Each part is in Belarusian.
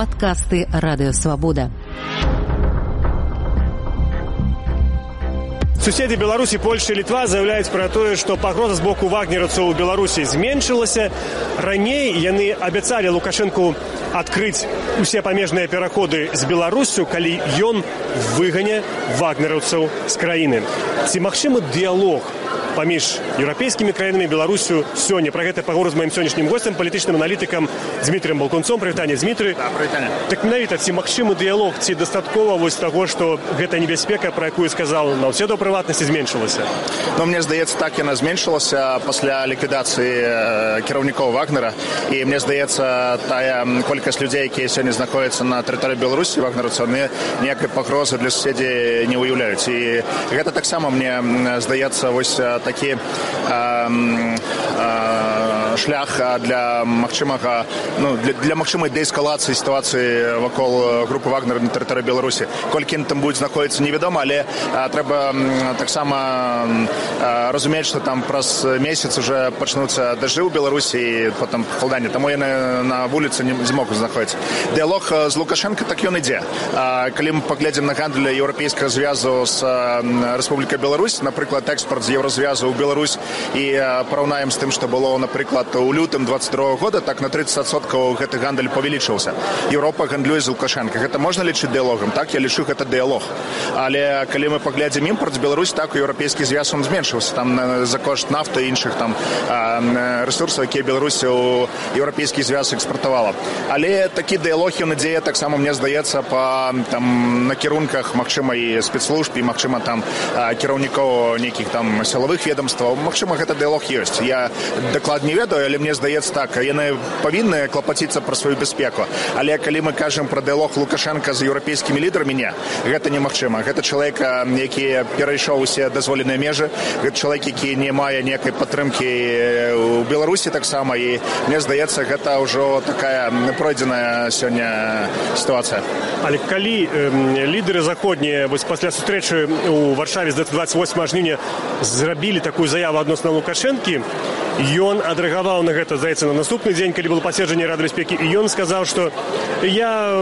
Подкасты «Радио Свобода». Суседзі Беларусі, Польша і Літва заяўляюць пра тое, што пагроза з боку вагнераўцаў у Беларусі зменшылася. Раней яны абяцалі Лукашэнку адкрыць усе памежныя пераходы з Беларуссю, калі ён выгане вагнераўцаў з краіны. Ці магчымы дыялог паміж еўрапейскімі краінамі і Беларуссю сёння? Пра гэта паговору з маім сённяшнім госцем, палітычным аналітыкам Дмітрыем Балкунцом. Прывітанне, Дмітрый. Прывітанне. Так менавіта, ці магчымы дыялог, ці дастаткова вось таго, што гэта небяспека, пра якую сказаў Наўседа ў прыватнасці, зменшылася? Ну, мне здаецца, так яна зменшылася пасля ліквідацыі кіраўнікоў Вагнера. І мне здаецца, тая колькасць людзей, якія сёння знаходзяцца на тэрыторыі Беларусі, вагнераўцаў, ніякай пагрозы для суседзей не ўяўляюць. І гэта таксама, мне здаецца, вось такі шлях для магчымага, для магчымай дээскалацыі сітуацыі вакол групы Вагнера на тэрыторыі Беларусі. Колькі там будуць знаходзіцца, невядома, але трэба таксама разумець, што там праз месяц уже пачнуцца дажджы ў Беларусі і потым пахаладанне, таму яны на вуліцы не змогуць знаходзіць. Дыялог з Лукашенко, так ён ідзе. Калі мы паглядзім на гандаль еўрапейскага звязу з Рэспублікай Беларусь, напрыклад, экспорт з Еўразвязу ў Беларусь, і параўнаем з тым, што было, напрыклад, у лютым 22 года, так на 30% гэты гандаль павялічыўся. Еўропа гандлюе з Лукашенко. Гэта можна лічыць дыялогам? Так, я лічу, гэта дыялог. Але калі мы паглядзім імпорт з Беларусь, так, еўрапейскі звяз он зменшыўся. Там за кошт нафты і іншых там рэсурсаў, якія Беларусь у еўрапейскі звяз экспартавала. Але такі дыялог ён ідзе, таксама, мне здаецца, па там накірунках, магчыма, і спецслужб, і магчыма, там кіраўнікоў нейкіх там сілавых ведомстваў. Магчыма, гэта дыялог ёсць. Я дакладна не ведаю, але мне здаецца так, яны павінны клапаціцца пра сваю бяспеку. Але калі мы кажам пра дыялог Лукашенка з еўрапейскімі лідарамі, не, гэта немагчыма. Гэта чалавек, які перайшоў усе дазволеныя межы, гэта чалавек, які не мае ніякай падтрымкі ў Беларусі таксама, і мне здаецца, гэта ўжо такая пройдзеная сёння сітуацыя. Але калі лідары заходнія вось пасля сустрэчы ў Варшаве з 28 жніўня зрабілі такую заяву адносна Лукашэнкі, ён адрэагаваў на гэта, здаецца, на наступны дзень, калі было пасяджэнне Рады бяспекі, і ён сказаў, што я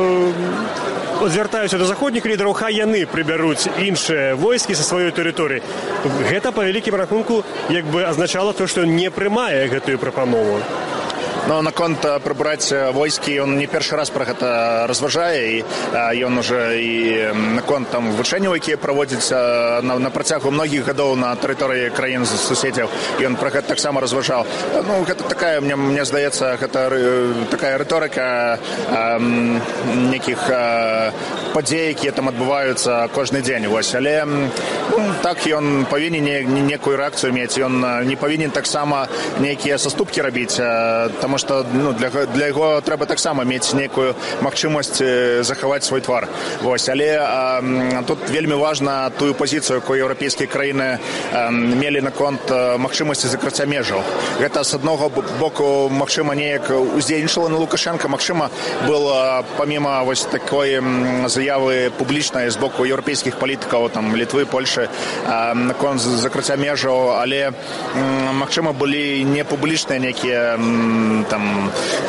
звяртаюся да заходніх лідараў, хай яны прыбяруць іншыя войскі са сваёй тэрыторыі. Гэта, па вялікім рахунку, як бы азначала то, што не прымае гэтую прапанову. Но наконт прыбраць войскі, ён не першы раз пра гэта разважае, і ён уже і наконт там вучэнняў, якія праводзяцца на працягу многіх гадоў на тэрыторыі краін суседзяў, ён пра гэта таксама разважаў. Ну, гэта такая, мне здаецца, гэта такая рыторыка нейкіх падзей, якія там адбываюцца кожны дзень. Вось. Але так, ён павінен некую рэакцыю мець, ён не павінен таксама нейкія саступкі рабіць, таму што для яго трэба таксама мець нейкую магчымасць захаваць свой твар. Вось. Але тут вельмі важна тую пазіцыю, якую еўрапейскія краіны мелі наконт магчымасці закрыцця межаў. Гэта з аднаго боку, магчыма, неяк уздзейнічала на Лукашенка, магчыма, был паміма вось такой заявы публічнай з боку еўрапейскіх палітыкаў, там Літвы, Польшы, наконт закрыцця межаў, але магчыма, былі не публічныя нейкія там,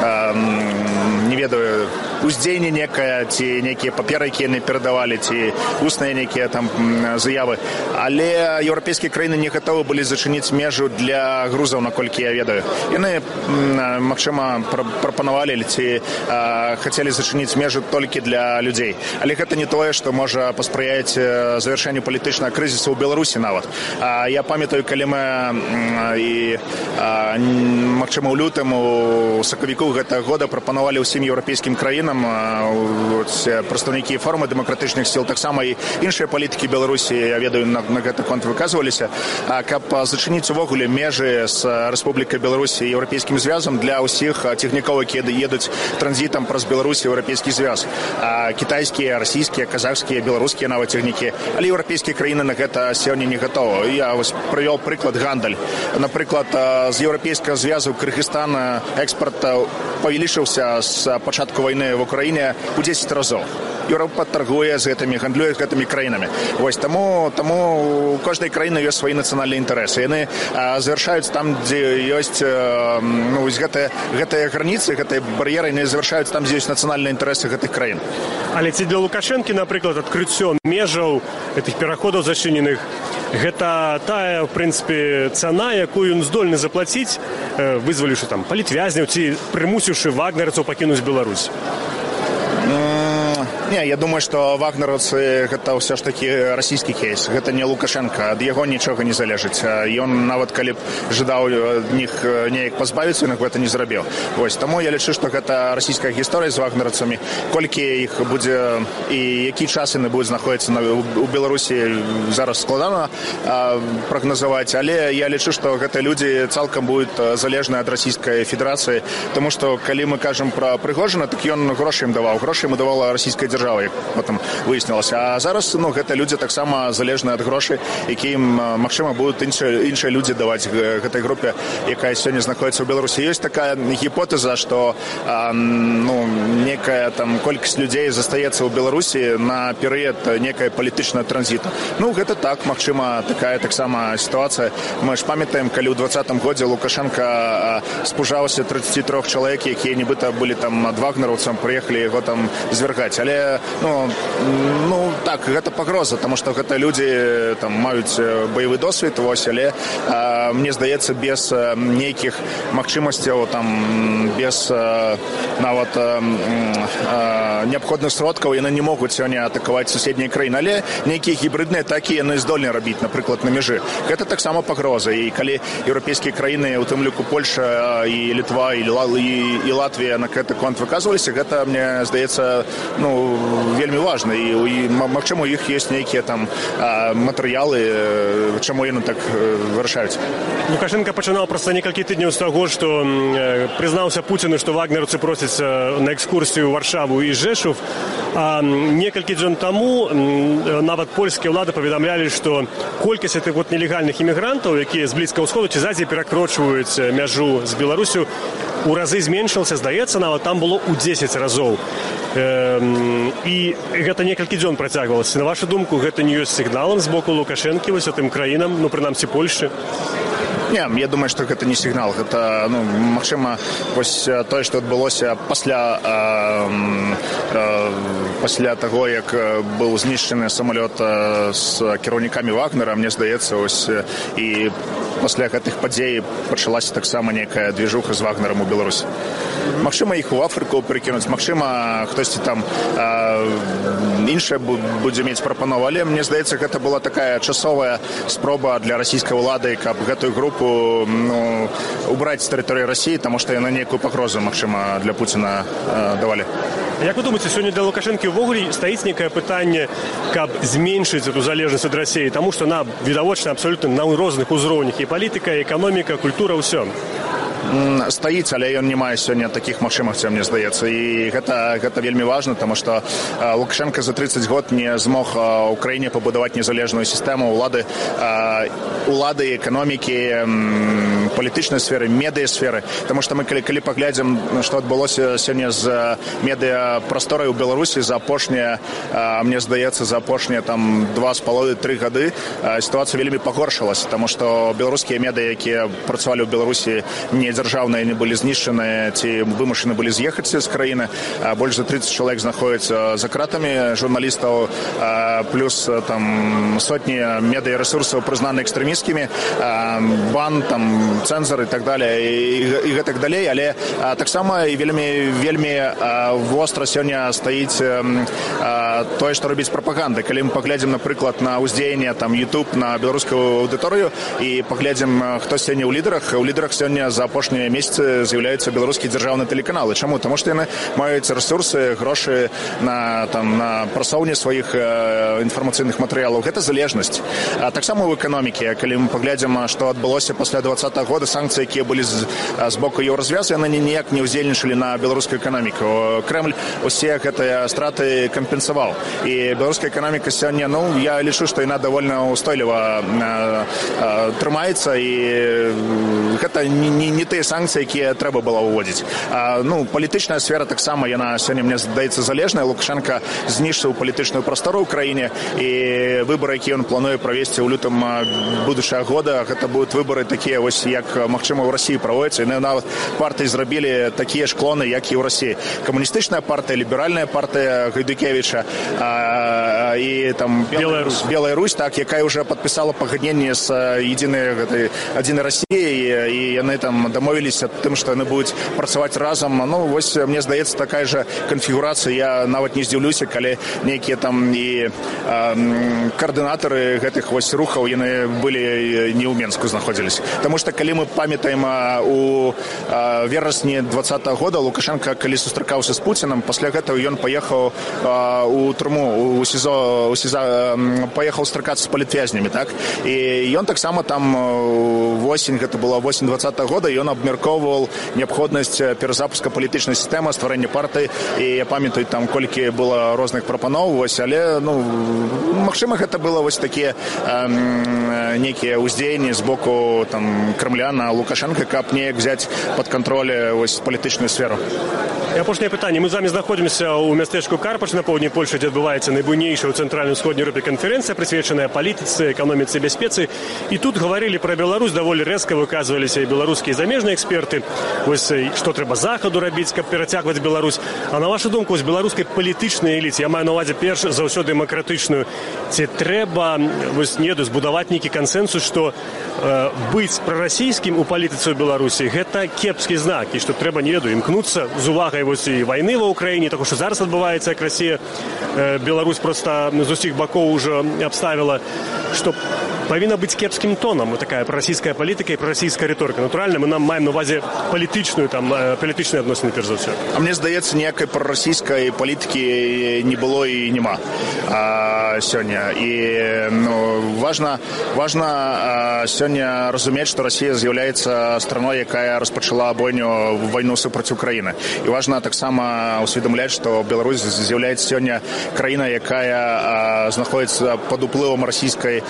не ведаю, уздзеянне некае, ці нейкія паперы, якія яны перадавалі, ці усныя нейкія там заявы. Але еўрапейскія краіны не гатовы былі зачыніць межу для грузаў, наколькі я ведаю. Яны, магчыма, прапанавалі ці хацелі зачыніць межу толькі для людзей. Але гэта не тое, што можа паспрыяць завяршэнню палітычнага крызісу ў Беларусі нават. Я памятаю, калі мы і, магчыма, у лютым, у сакавіку гэтага года прапанавалі ўсім еўрапейскім краінам, прадстаўнікі форума дэмакратычных сіл, таксама і іншыя палітыкі Беларусі, я ведаю, на гэты конт выказваліся, каб зачыніць увогуле межы з Рэспублікай Беларусі і еўрапейскім звязам для ўсіх цягнікоў, якія едуць транзітам праз Беларусь і еўрапейскі звяз. Кітайскія, расійскія, казахскія, беларускія нават цягнікі. Але еўрапейскія краіны на гэта сёння не гатовы. Я вось прывёў прыклад гандаль. Напрыклад, з еўрапейскага звязу Кыргызстан экспорт павялічыўся з пачатку вайны в Украіне у 10 разоў. Еўропа таргуе з гэтымі, гандлюе з гэтымі краінамі. Вось таму у кожнай краіны ёсць свае нацыянальныя інтарэсы. Яны завяршаюцца там, дзе ёсць гэтыя граніцы, гэтыя бар'еры, яны завяршаюцца там, дзе ёсць нацыянальныя інтарэсы гэтых краін. Але ці для Лукашэнкі, напрыклад, адкрыццё межаў гэтых пераходаў зачыненых, гэта тая, в прынцыпе, цана, якую ён здольны заплаціць, вызваліўшы там палітвязняў ці прымусіўшы вагнераўцаў пакінуць Беларусь? Не, я думаю, што вагнераўцы гэта ўсё ж такі расійскі кейс. Гэта не Лукашенко, ад яго нічога не залежыць. Ён нават калі б жадаў іх неяк пазбавіцца, ён гэта не зрабіў. Вось, таму я лічу, што гэта расійская гісторыя з вагнераўцамі. Колькі іх будзе і які час яны будуць знаходзіцца у Беларусі, зараз складана прагназаваць, але я лічу, што гэтыя людзі цалкам будуць залежныя ад расійскай федэрацыі, таму што калі мы кажам пра Прыгожина, так ён грошы ім даваў. Грошы ему давала расійская дзяржава, як потым выяснілася. А зараз гэта людзі таксама залежныя ад грошай, які ім, магчыма, будуць іншыя людзі даваць гэтай групе, якая сёння знаходзіцца ў Беларусі. Ёсць такая гіпотэза, што некая там колькасць людзей застаецца ў Беларусі на перыяд некай палітычнага транзіту. Гэта так, магчыма, такая таксама сітуацыя. Мы ж памятаем, калі ў 2020 годзе Лукашенко спужаўся 33 чалавек, якія нібыта былі там ад вагнераўцам, прыехалі яго там звяргаць. Але так, гэта пагроза, таму што гэта людзі там маюць баявы досвед, вось, але мне здаецца, без нейкіх магчымасцяў, там без нават неабходных сродкаў яны не могуць сёння атакаваць суседнія краіны, але нейкія гібридныя атакі яны здольны рабіць, напрыклад, на мяжы. Гэта таксама пагроза, і калі еўрапейскія краіны, у тым ліку Польша і Літва і Латвія на гэты конт выказваліся, гэта, мне здаецца, вельмі важна, і магчыма, у іх ёсць нейкія там матэрыялы, чаму яны так вырашаюць. Лукашенко пачынаў проста некалькі тыдняў з таго, што прызнаўся Пуціну, што вагнераўцы просяць на экскурсію ў Варшаву і Жэшув, а некалькі дзён таму нават польскія ўлады паведамлялі, што колькасць гэтых нелегальных імігрантаў, якія з Блізкага ўсходу ці з Азіі перакрочваюць мяжу з Беларусю, у разы зменшылася, здаецца, нават там было ў 10 разоў. І гэта некалькі дзён працягвалася. На вашу думку, гэта не ёсць сігналам з боку Лукашэнкі вось гэтым краінам, прынамсі Польшчы? Не, я думаю, што гэта не сігнал. Гэта, магчыма, вось тое, што адбылося пасля таго, як быў знішчаны самалёт з кіраўнікамі Вагнера, мне здаецца, вось і пасля гэтых падзей пачалася таксама некая движуха з Вагнерам у Беларусі. Магчыма, іх у Афрыку перакінуць, магчыма, хтосьці там іншае будзе мець прапанову, але мне здаецца, гэта была такая часовая спроба для расійскай улады, каб гэтую групу убраць з тэрыторыі Расіі, таму што яна нейкую пагрозу, магчыма, для Пуціна давалі. Як вы думаеце, сёння для Лукашэнкі ўвогуле стаіць некае пытанне, каб зменшыць эту залежнасць ад Расіі, таму што она відавочна абсалютна на розных узроўнях, і палітыка, і эканоміка, культура, ўсё. Стаіць, але ён не мае сёння такіх магчымасцяў, мне здаецца, і гэта вельмі важна, таму што Лукашенко за 30 год не змог у краіне пабудаваць незалежную сістэму улады, эканомікі, палітычнай сферы, медыасферы, таму што мы калі паглядзім, што адбылося сёння з медыапрасторай у Беларусі за апошнія, мне здаецца, за апошнія там 2,5-3 гады сітуацыя вельмі пагоршылася, таму што беларускія медыа, якія працавалі ў Беларусі, дзяржаўныя не былі знішчаны ці вымушаны былі з'ехаць з краіны. Больш за 30 чалавек знаходзяцца за кратамі журналістаў, плюс там сотні медыарэсурсаў прызнаны экстрэмісцкімі, бан, там цэнзар і так далее, і гэтак далей, але таксама і вельмі востра сёння стаіць тое, што робіць прапаганда. Калі мы паглядзім, напрыклад, на ўздзеянне там YouTube на беларускую аўдыторыю і паглядзім, хто сёння ў лідарах сёння за апошнія месяцы з'яўляюцца беларускія дзяржаўныя тэлеканалы. Чаму? Таму што яны маюць рэсурсы, грошы на прасоўне сваіх інфармацыйных матэрыялаў. Гэта залежнасць. А таксама ў эканомікі. Калі мы паглядзім, што адбылося пасля 2020 года, санкцыі, якія былі з боку Еўразвязу, яны ніяк не ўздзейнічалі на беларускую эканоміку. Крэмль усе гэтыя страты кампенсаваў. І беларуская эканоміка сёння, я лічу, што яна давольна устойліва трымаецца, і гэта не тыя санкцыі, якія трэба было ўводзіць. Ну, палітычная сфера таксама, яна сёння, мне здаецца, залежная. Лукашенко знішчыў палітычную прастору ў краіне, і выбары, якія ён плануе правесці ў лютым будучага года, гэта будуць выбары такія, вось, як, магчыма, ў Расіі праводзяцца. І нават партыі зрабілі такія ж клоны, як і ў Расіі. Камуністычная партыя, ліберальная партыя Гайдукевіча і там Белая Русь, так, якая ўжо падпісала пагадненне з адзінай Расіяй, і яны там дамовіліся тым, што яны будуць працаваць разам. Ну, вось, мне здаецца, такая же канфігурацыя. Я нават не здзіўлюся, калі нейкія там і каардынатары гэтых вось рухаў, яны былі не ў Менску знаходзіліся. Таму што калі мы памятаем у верасні 2020 года Лукашенко, калі сустракаўся з Пуцінам, пасля гэтага ён паехаў у турму, у СІЗО, паехаў сустракацца з палітвязнямі, так? І ён таксама там восень, гэта была восень 2020 года, ён абмяркоўваў неабходнасць перазапуска палітычнай сістэмы, стварэння партыі, і я памятаю, там колькі было розных прапаноў, вось, але, ну, магчыма, гэта было вось такія нейкія ўздзеянні з боку там Кремля на Лукашенко, каб неяк взяць пад кантроль вось палітычную сферу. І апошняе пытанне. Мы з вами знаходзімся ў мястэчку Карпач на поўдні Польшчы, дзе адбываецца найбуйнейшая ў цэнтральнай усходняй Еўропе канферэнцыя, прысвечаная палітыцы, эканоміцы і бяспецы. І тут гаварылі пра Беларусь, даволі рэзка выказваліся і беларускія замежныя эксперты. Вось што трэба захаду рабіць, каб перацягваць Беларусь. А на вашу думку, з беларускай палітычнай эліце, я маю на ўвазе перш за ўсё дэмакратычную, ці трэба вось збудаваць нейкі кансэнсус, што быць прарасійскім у палітыцы ў Беларусі гэта кепскі знак, і што трэба, не ведаю, імкнуцца з увагай вось і вайны ва Ўкраіне, таго, што зараз адбываецца, як Расія Беларусь проста з усіх бакоў ужо абставіла, што павінна быць кепскім тонам такая прарасійская палітыка і прарасійская рыторыка. Натуральна, мы нам маем на ўвазе палітычныя адносіны, перш за ўсё. А мне здаецца, ніякай прарасійскай палітыкі не было і няма сёння. І важна сёння разумець, што Расія з'яўляецца страной, якая распачала вайну супраць Украіны. І важна таксама усведамляць, што Беларусь з'яўляецца сёння краіна, якая знаходзіцца пад уплывам расійскай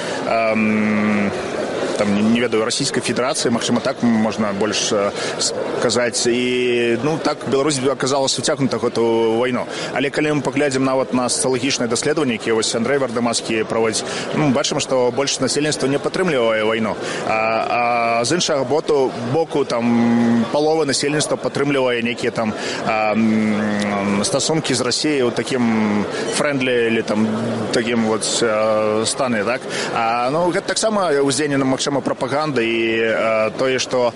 там, не ведаю, Расійскай Федэрацыі, магчыма, так можна больш сказаць. І, ну, так Беларусь аказалася уцягнута гэту вайну. Але калі мы паглядзім нават на сацыялагічныя даследаванні, якія вось Андрэй Вардамаскі праводзіць, мы бачым, што большасць насельніцтва не падтрымлівае вайну. А з іншага боку там палова насельніцтва падтрымлівае нейкія там стасункі з Расіяй у такім фрэндлі или там такім вот стане, так? Ну, гэта таксама ўздзеянне на магчыма прапаганда і тое, што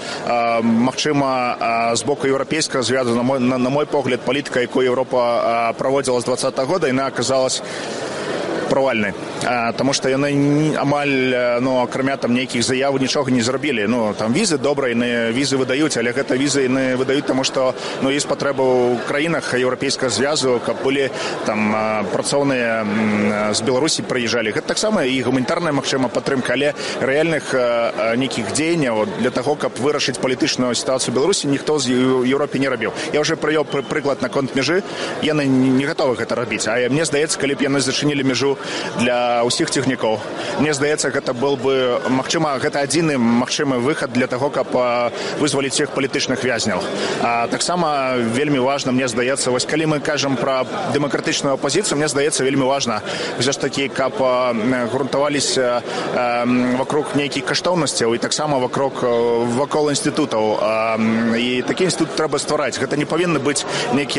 магчыма з боку еўрапейскага звязу, на мой погляд, палітыка, якую Еўропа праводзіла з 2020 года, яна аказалась правальнай. Таму што яны амаль, акрамя там нейкіх заяў, нічога не зрабілі. Там візы добра, яны візы выдаюць, але гэта візы яны выдаюць, таму што ёсць патрэба ў краінах еўрапейскага звязу, каб былі там працоўныя з Беларусі прыязджалі. Гэта таксама і гуманітарная, магчыма, падтрымка, але рэальных нейкіх дзеянняў для таго, каб вырашыць палітычную сітуацыю ў Беларусі, ніхто з Еўропе не рабіў. Я ўжо прывёў прыклад наконт мяжы, яны не гатовы гэта рабіць. А мне здаецца, калі б яны зачынілі мяжу для ўсіх цягнікоў. Мне здаецца, гэта был бы, магчыма, гэта адзіны магчымы выхад для таго, каб вызваліць всех палітычных вязняў. Таксама вельмі важна, мне здаецца, вось калі мы кажам пра дэмакратычную апозіцыю, мне здаецца, вельмі важна, ўсё ж такі, каб грунтаваліся вокруг нейкіх каштоўнасцяў і таксама вакол інстытутаў. І такі інстытут трэба ствараць. Гэта не павінны быць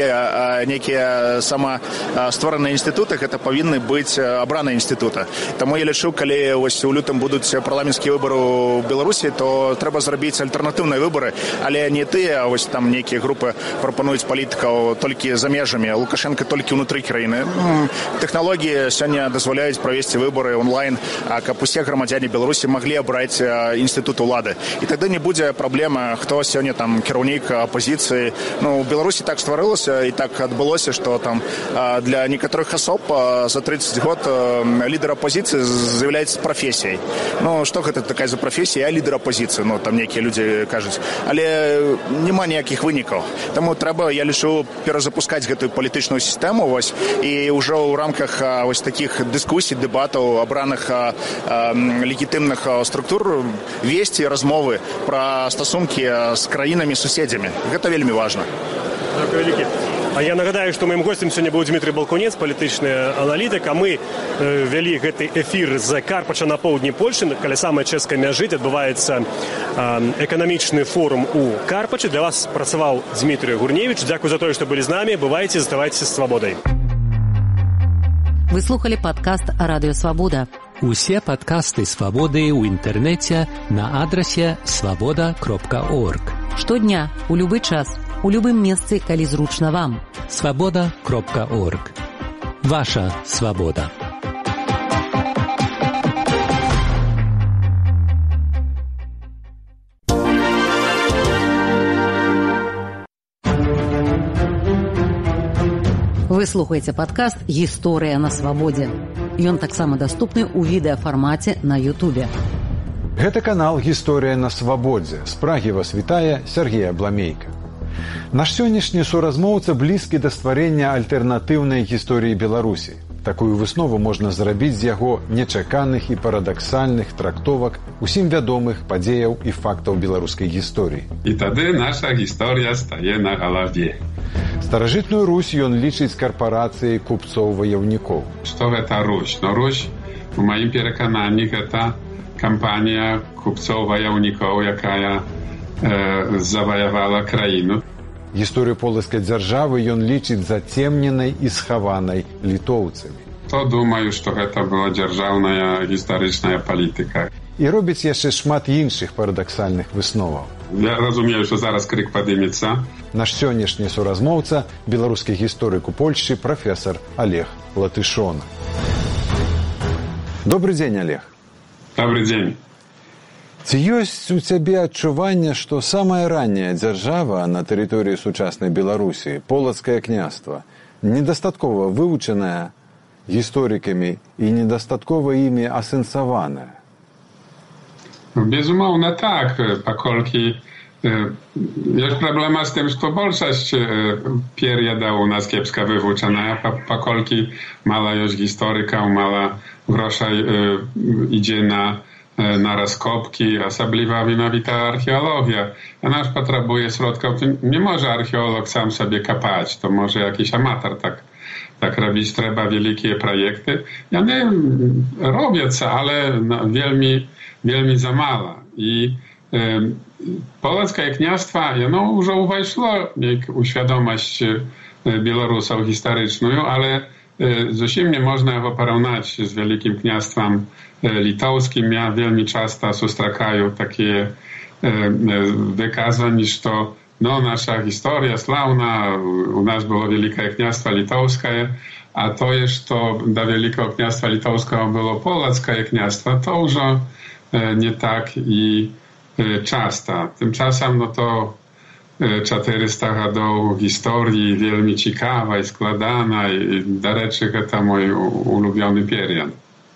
нейкія самаствараныя інстытуты, гэта павінны быць абраныя інстытуты. Таму я лічу, калі вось у лютым будуць парламенцкія выбары ў Беларусі, то трэба зрабіць альтэрнатыўныя выбары, але не тыя, вось там нейкія групы прапануюць палітыкаў толькі за межамі, Лукашенко толькі ўнутры краіны. Тэхналогіі сёння дазваляюць правесці выбары онлайн, каб усе грамадзяне Беларусі маглі абраць інстытут улады. І тады не будзе праблема, хто сёння там кіраўнік апозіцыі. У Беларусі так стварылася і так адбылося, што там для некаторых асоб за 30 год наадварот, лідар апозіцыі з'яўляецца прафесіяй. Ну, што гэта такая за прафесія? Я лідар апозіцыі, ну, там нейкія людзі кажуць. Але няма ніякіх вынікаў. Таму трэба, я лічу, перазапускаць гэтую палітычную сістэму, вось, і ўжо ў рамках вось такіх дыскусій, дэбатаў, абраных легітымных структур весці размовы пра стасункі з краінамі-суседзямі. Гэта вельмі важна. Дякую вялікі. А я нагадаю, што маім гостем сёння быў Дмітрый Балкунец, палітычны аналітык, а мы вялі гэты эфір з Карпача на поўдні Польшы, каля самай чэшскай мяжы адбываецца эканамічны форум у Карпачы. Для вас працаваў Дмітрый Гурневіч. Дзякуй за тое, што былі з намі. Бывайце, заставайцеся з свабодай. Вы слухали падкаст Радыё Свабода. Усе падкасты Свабоды ў інтэрнэце на адрасе swaboda.org. Штодня, у любы час, у любым месцы, калі зручна вам. swaboda.org. Ваша свабода. Вы слухаеце падкаст «Гісторыя на свабодзе». Ён таксама даступны ў відэафармаце на Ютубе. Гэта канал «Гісторыя на свабодзе». З Прагі вас вітае Сергей Абламейка. Наш сённяшні суразмоўца блізкі да стварэння альтэрнатыўнай гісторыі Беларусі. Такую выснову можна зрабіць з яго нечаканых і парадаксальных трактовак усім вядомых падзеяў і фактаў беларускай гісторыі. І тады наша гісторыя стае на галаве. Старажытную Русь ён лічыць карпарацыяй купцоў-ваяўнікоў. Што гэта Русь? Ну, Русь, у маім перакананні, гэта кампанія купцоў-ваяўнікоў, якая заваявала краіну. Гісторыю полацкай дзяржавы ён лічыць зацемненай і схаванай літоўцамі. То думаю, што гэта была дзяржаўная гістарычная палітыка. І робіць яшчэ шмат іншых парадаксальных высноваў. Я разумею, што зараз крык падымецца. Наш сённяшні суразмоўца, беларускі гісторык у Польшчы, прафесар Олег Латышон. Добры дзень, Олег. Добры дзень. Ці ёсць у цябе адчуванне, што самая ранняя дзяржава на тэрыторыі сучаснай Беларусі, полацкае княства, недастаткова вывучаная гісторыкамі і недастаткова імі асэнсаваная? Безумоўна так, паколькі ёсць праблема з тым, што большасць перыяда ў нас кепска вывучаная, паколькі мала ёсць гісторыкаў, мала грошай ідзе на раскопкі, асабліва менавіта археалогія. Яна ж патрабуе сродкаў. Не можа археолог сам сабе капаць, то можа якісь аматар так рабіць. Трэба вялікія праекты. Яны робяцца, але вельмі замала. І полацкае княства, яно ўжо ўвайшло у свядомасць беларусаў гістарычную, але зусім не можна яго параўнаць з вялікім княствам літоўскім. Я вельмі часта сустракаю такія выказванні, што наша гісторыя слаўна, у нас было вялікае княства літоўскае, а тое, што да вялікага княства літоўскага было полацкае княства, то ўжо не так і часта. Тым часам, то 400 гадоў гісторыі вельмі цікавай, складанай. Дарэчы, гэта мой улюбёны перыяд.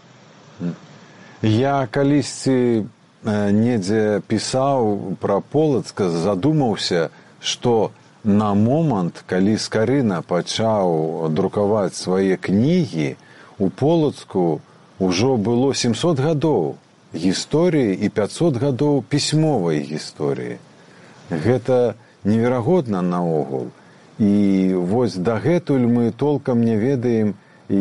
Я калісьці недзе пісаў пра Полацка, задумаўся, што на момант, калі Скарына пачаў друкаваць свае кнігі, у Полацку ўжо было 700 гадоў гісторыі і 500 гадоў пісьмовай гісторыі. Гэта неверагодна наогул. І вось дагэтуль мы толкам не ведаем,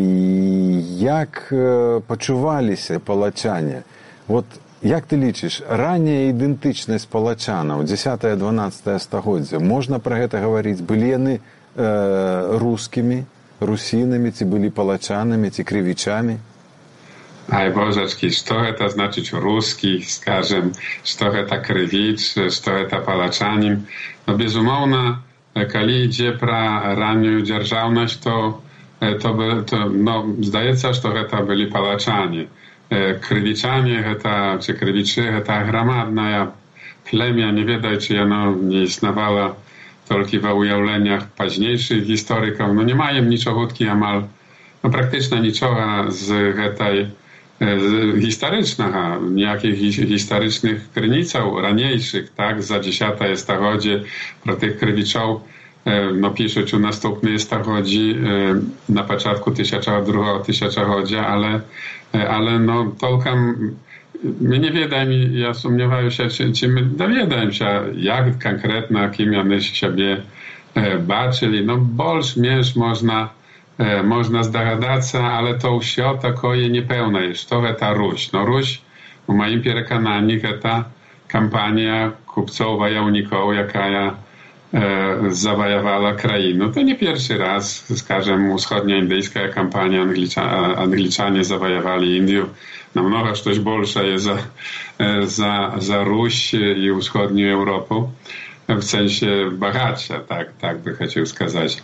як пачуваліся палачане. Вот як ты лічыш, ранняя ідэнтычнасць палачанаў, 10-12 стагоддзя, можна пра гэта гаварыць? Былі яны рускімі, русінамі, ці былі палачанамі, ці крывічамі? Ай, божачкі, што гэта значыць рускі, скажем, што гэта крывіч, што гэта палачанін. Безумоўна, калі ідзе пра раннюю дзяржаўнасць, то здаецца, што гэта былі палачане. Крывічане, ці крывічы, гэта грамадная племя, не ведаючы, яно не існавала толькі ва ўяўленнях пазнейшых гісторыкаў. Не маем нічогуткі амаль no praktycznie niczego z tej historycznego, nijakich historycznych kryniców raniejszych, tak, za 10 starodzie pro tych krywiczów, no piszeć u następnej starodzi na początku 1002 tysiąclecia, ale no tolkam my nie wiedzimy, ja sumniewaję się, czy my dowiedzamy się, jak konkretnie, kim one siebie baczyli. No bolsz mierz można zdogадać się, ale to все такое niepełne jest. To ta Ruś. No Ruś, w moim przekonaniu, to kampania kupców-wojowników, jaka zawojowała krainę. To nie pierwszy raz, скажем, wschodnioindyjska kampania, Angliczanie zawojowali Indię. Namnogo coś bolsze jest za Ruś i wschodnią Europę. W sensie bogatsza, tak by chciał сказać.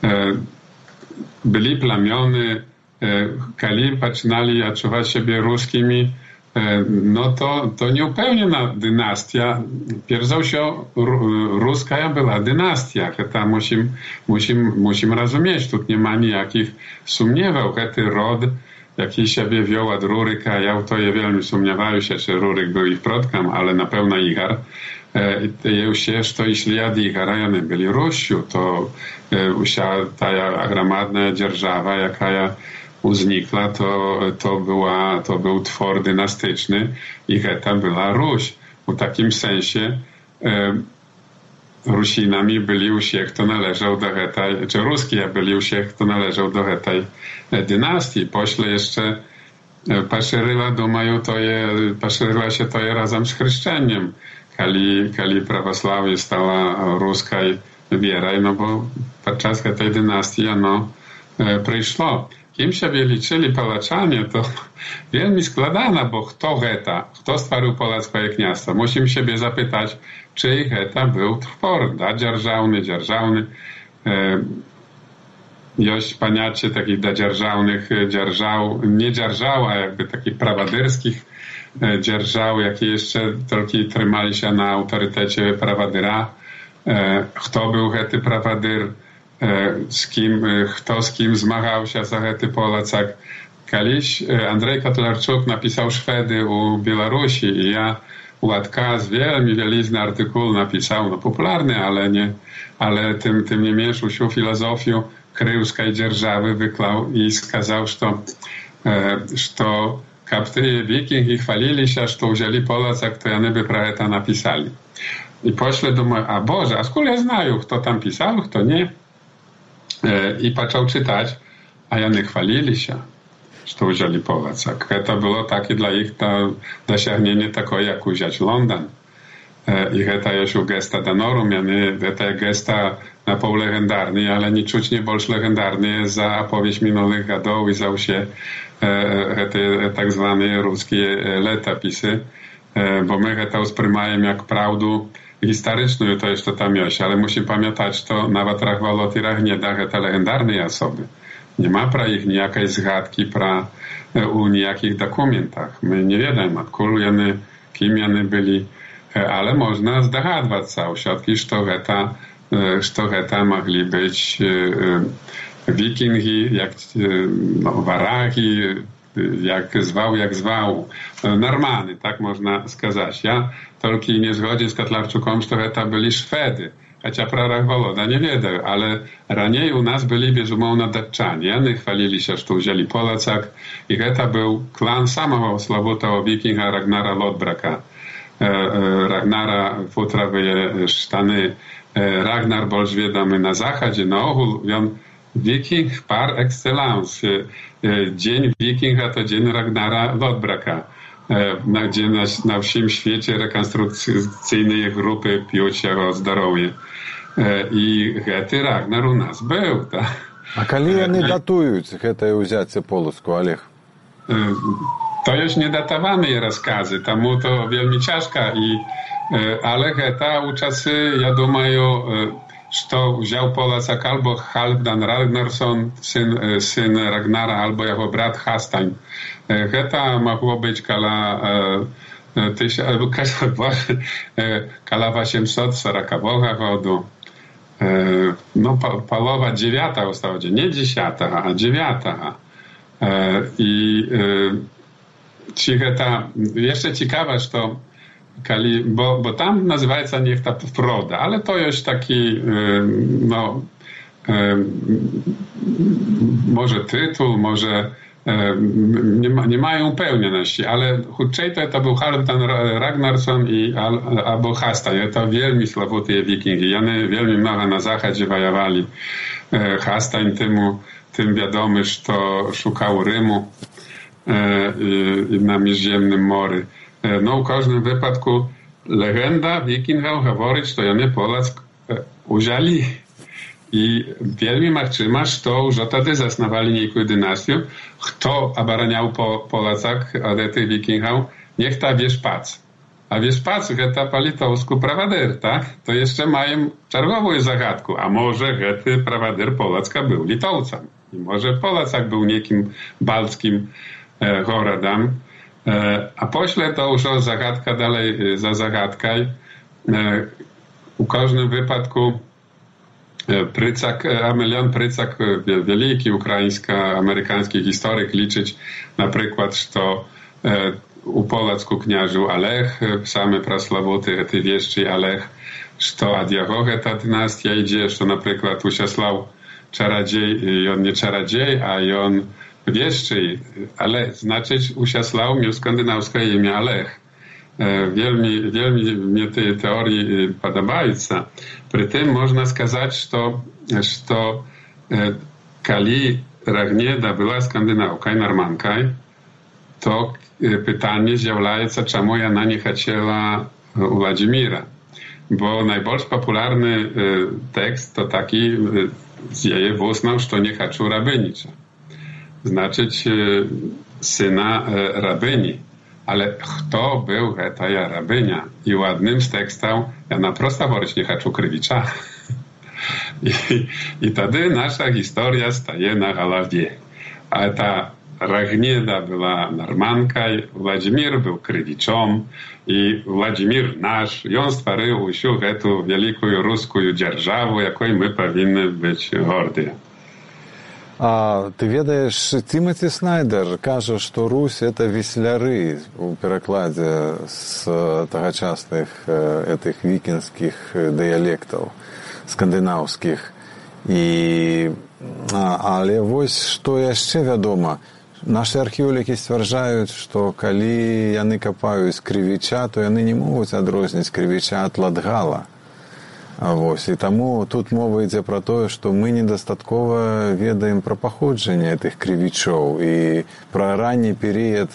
Byli plemiony, kiedy zaczynali odczuwać siebie ruskimi, no to nieupewniona dynastia. Pierwsza za wszystko ruska była dynastia. To musimy rozumieć. Tu nie ma nijakich sumniewów. Ten rod, jaki siebie wziął od Ruryka, ja w to wiele sumniewałem się, czy Ruryk był ich przodkiem, ale na pewno Igar. Się, że jeśli od Igara oni byli Rusiu, to ta gromadna dzierżawa, jaka uznikła, to był twór dynastyczny i to była Ruś. W takim sensie Rusinami byli usich, kto należał do tej, czy Ruskie byli usich, kto należał do tej dynastii. Pośle jeszcze poszerzyła się to razem z chrzczeniem. Kiedy prawosławie stała ruskiej wierą, no bo podczas tej dynastii ono przyszło. Kim siebie liczyli Polaczanie, to wielmi składana, bo kto stworzył Polskie Kniaztwo? Musimy siebie zapytać, czy to był twór, dzierżawny. Jest paniacie takich dzierżawnych nie dzierżał, a jakby takich prawadyrskich dzierżał, jakie jeszcze tylko trzymali się na autorytecie prawadyra. Kto był ten prawadyr, kto z kim zmagał się za ten Polacak. Kiedyś Andrzej Kotlarczuk napisał Szwedy u Białorusi i ja u odkaz wielizny artykuł napisał, no popularny, ale tym nie mniejszą się filozofię kryjowskiej dzierżawy wyklał i skazał, że kapty wikingi chwalili się, że wzięli Polacak, to oni by prawie to napisali. I pośle думаю, a Boże, a skąd ja znają, kto tam pisał, kto nie? I zaczął czytać, a oni chwalili się, że wzięli Polacak. To było takie dla ich to dosięgnięcie takie, jak wziąć Londyn. I to jest gesta danorum, to jest gesta na pół legendarny, ale niczuć nie bolsz legendarny za opowieść minionych latów i za się te tak zwane ruskie letopisy, bo my to spryjmujemy jak prawdę historyczną, to jeszcze tam jest, ale musimy pamiętać, to nawet Rachwalot nie da te legendarne osoby. Nie ma pra ich nijakiej zgadki u nijakich dokumentach. My nie wiemy, kim oni byli, ale można zdogadywać się o środki, że to mogli być wikingi, jak waragi, jak zwał, Normany, tak można сказать. Ja tylko nie zgodzę z Kotlarczukiem, że to byli Szwedy, chociaż pra Rachwoloda nie wiedział, ale raniej u nas byli bezumowno Dатчanie. Oni chwalili się, że wzięli Polacak i to był klan samego sławutego wikinga Ragnara Lodbraka. Ragnara futrowe sztany. Ragnar bolsz wiadomy na zachodzie, na ogół on wiking par excellence. Dzień wikinga to dzień Ragnara Lodbraka, gdzie na wsім świecie rekonstrukcyjnej grupy piją się o zdrowie. I ten Ragnar u nas był. Tak? A kiedy oni datują to wzięcie Polsku, Олег? To jest niedatowane rozkazy, temu to wielmi ciężko, ale to u czasy, ja думаю, że wziął Polacak albo Halfdan Ragnarsson, syn Ragnara, albo jego brat Hastań. To mogło być kala 840 roku. No, połowa 9 ustawodzie, nie 10, a 9. I jeszcze ciekawe, że bo tam nazywaється niech ta wproda, ale to jest taki może tytuł, może nie mają pełnioności, ale chudczej to był Halvdan Ragnarsson albo Hastan. To wielmi sławuty wikingi. One wielmi mnogo na zachodzie wojowali. Hastan tym wiadomy, że to szukał Rymu na Międzyziemnym Morzu. No w każdym wypadku legenda wikingów mówi, że one Polack uzięli i wielmi możliwe, że to już wtedy zasnowali niejaką dynastię. Kto obraniał Polacach od tych wikingów? Niech ta Wieszpac. A Wieszpac to po litowsku prawadyr, tak? To jeszcze mają czerwową zagadkę. A może ten prawadyr Polacka był Litowcem. I może Polacak był niekim balckim gorodem. A pośle to już zagadka dalej za zagadką. W każdym wypadku Emilian Prycak, wielki ukraińsko-amerykański historyk, liczyć na przykład, że u Polacku kniażył Alech, same praslawuty, ty wieszczy Alech, że od jego ta dynastia idzie, że na przykład Usiaslaw czarodziej, i on nie czarodziej, a on wieszczy, ale znaczyć Usiaslaw miał skandynawskie imię Alech. Wielmi mnie te teorie podobają. Przy tym można сказать, że kali Ragnieda była skandynawką, normanką, to pytanie zjawiaється, czemu ona nie chciała Władimira. Bo najbardziej popularny tekst to taki z jej wusnął, że nie chcą rabynicza. Znaczyć syna rabyni. Ale kto był ta rabynia? I ładnym z tekstów, ja na prosto mówić nie chcę Krywicza. I wtedy nasza historia staje na głowie. A ta Ragnieda była normanką, Władimir był Krywiczem i Władimir nasz, i on stworzył всю tę wielką ruską dzierżawę, jakiej my powinny być горді. А ты ведаешь, Тимоти Снайдер кажа, что Русь — это весляры в перекладе с тогочасных этих викингских диалектов, скандинавских. Але вось што яшчэ вядома, нашы археолагі сцвярджаюць, што калі яны капаюць Крывіча, то яны не могуць адрозніць Крывіча ад Ладгала. Вось, і таму тут мова ідзе пра тое, што мы недастаткова ведаем пра паходжанне гэтых крывічоў і пра ранні перыяд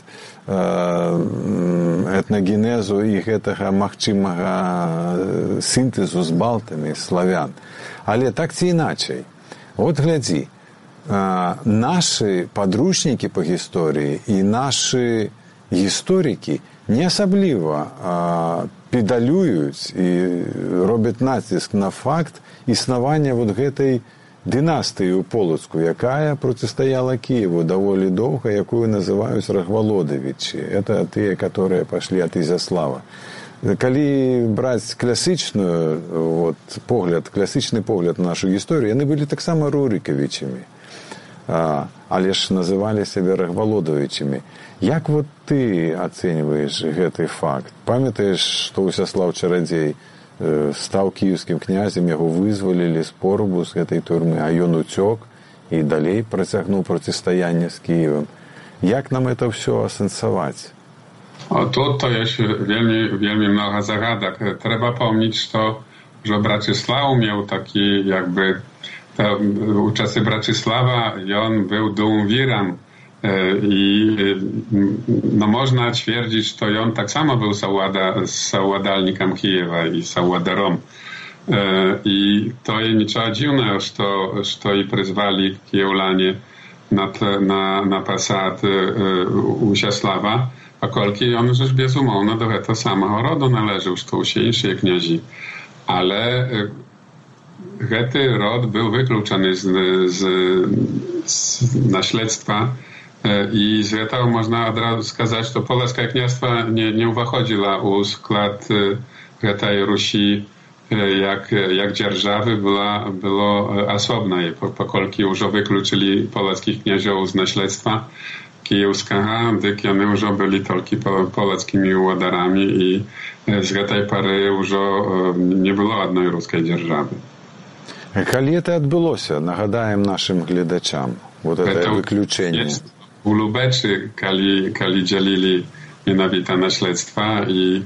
этнагенезу і гэтага магчымага сінтэзу з балтамі славян. Але так ці іначай. От глядзі, нашы падручнікі па гісторыі і нашы гісторыкі не асабліва педалююць і робяць націск на факт існавання вот гэтай дынастыі ў Полацку, якая процістаяла Киеву даволі доўга, якую называюць Рагвалодавічы. Это тыя, которые пашлі ад Ізяслава. Калі браць класічны погляд на нашу гісторыю, яны былі таксама Рурыкавічамі, але ж называлі сябе Рагвалодавічамі. Як вот ты ацэньваеш гэты факт? Памятаеш, што Усяслав Чарадзей стаў кіеўскім князем, яго вызвалілі з порубу з гэтай турмы, а ён уцёк і далей працягнуў процістаянне з Кіевам. Як нам это ўсё асэнсаваць? Тут to jest wielmi mnogo zagadek. Trzeba pomnieć to, że Bracisław miał taki jakby u czasy Bracisława i on był duumvirem i no można twierdzić, że on tak samo był sałładalnikiem Kijewa i sałwadarem. I to jest niczego dziwnego, że i przyzwali Kijewlanie na posad Usiaslawa, a kolki on już bezumowno do tego samego rodu należał, że to usiejszy kniazi. Ale ten rod był wykluczony z naśledztwa i z tego można od razu сказать, że Polskie kniastwo nie uwachodziło u skład tej Rusi jak dzierżawy było osobna. Pokolki już wykluczyli polackich kniaziołów z naśledztwa kijowskiego, gdyż oni już byli tylko polackimi łodarami i z tej pory już nie było jednej ruskiej dzierżawy. Kiedy to odbyło się? Naгадаем naszym глядачам. Вот это wykluczenie. U Lubeczy, kiedy dzielili mianowite naśledztwa i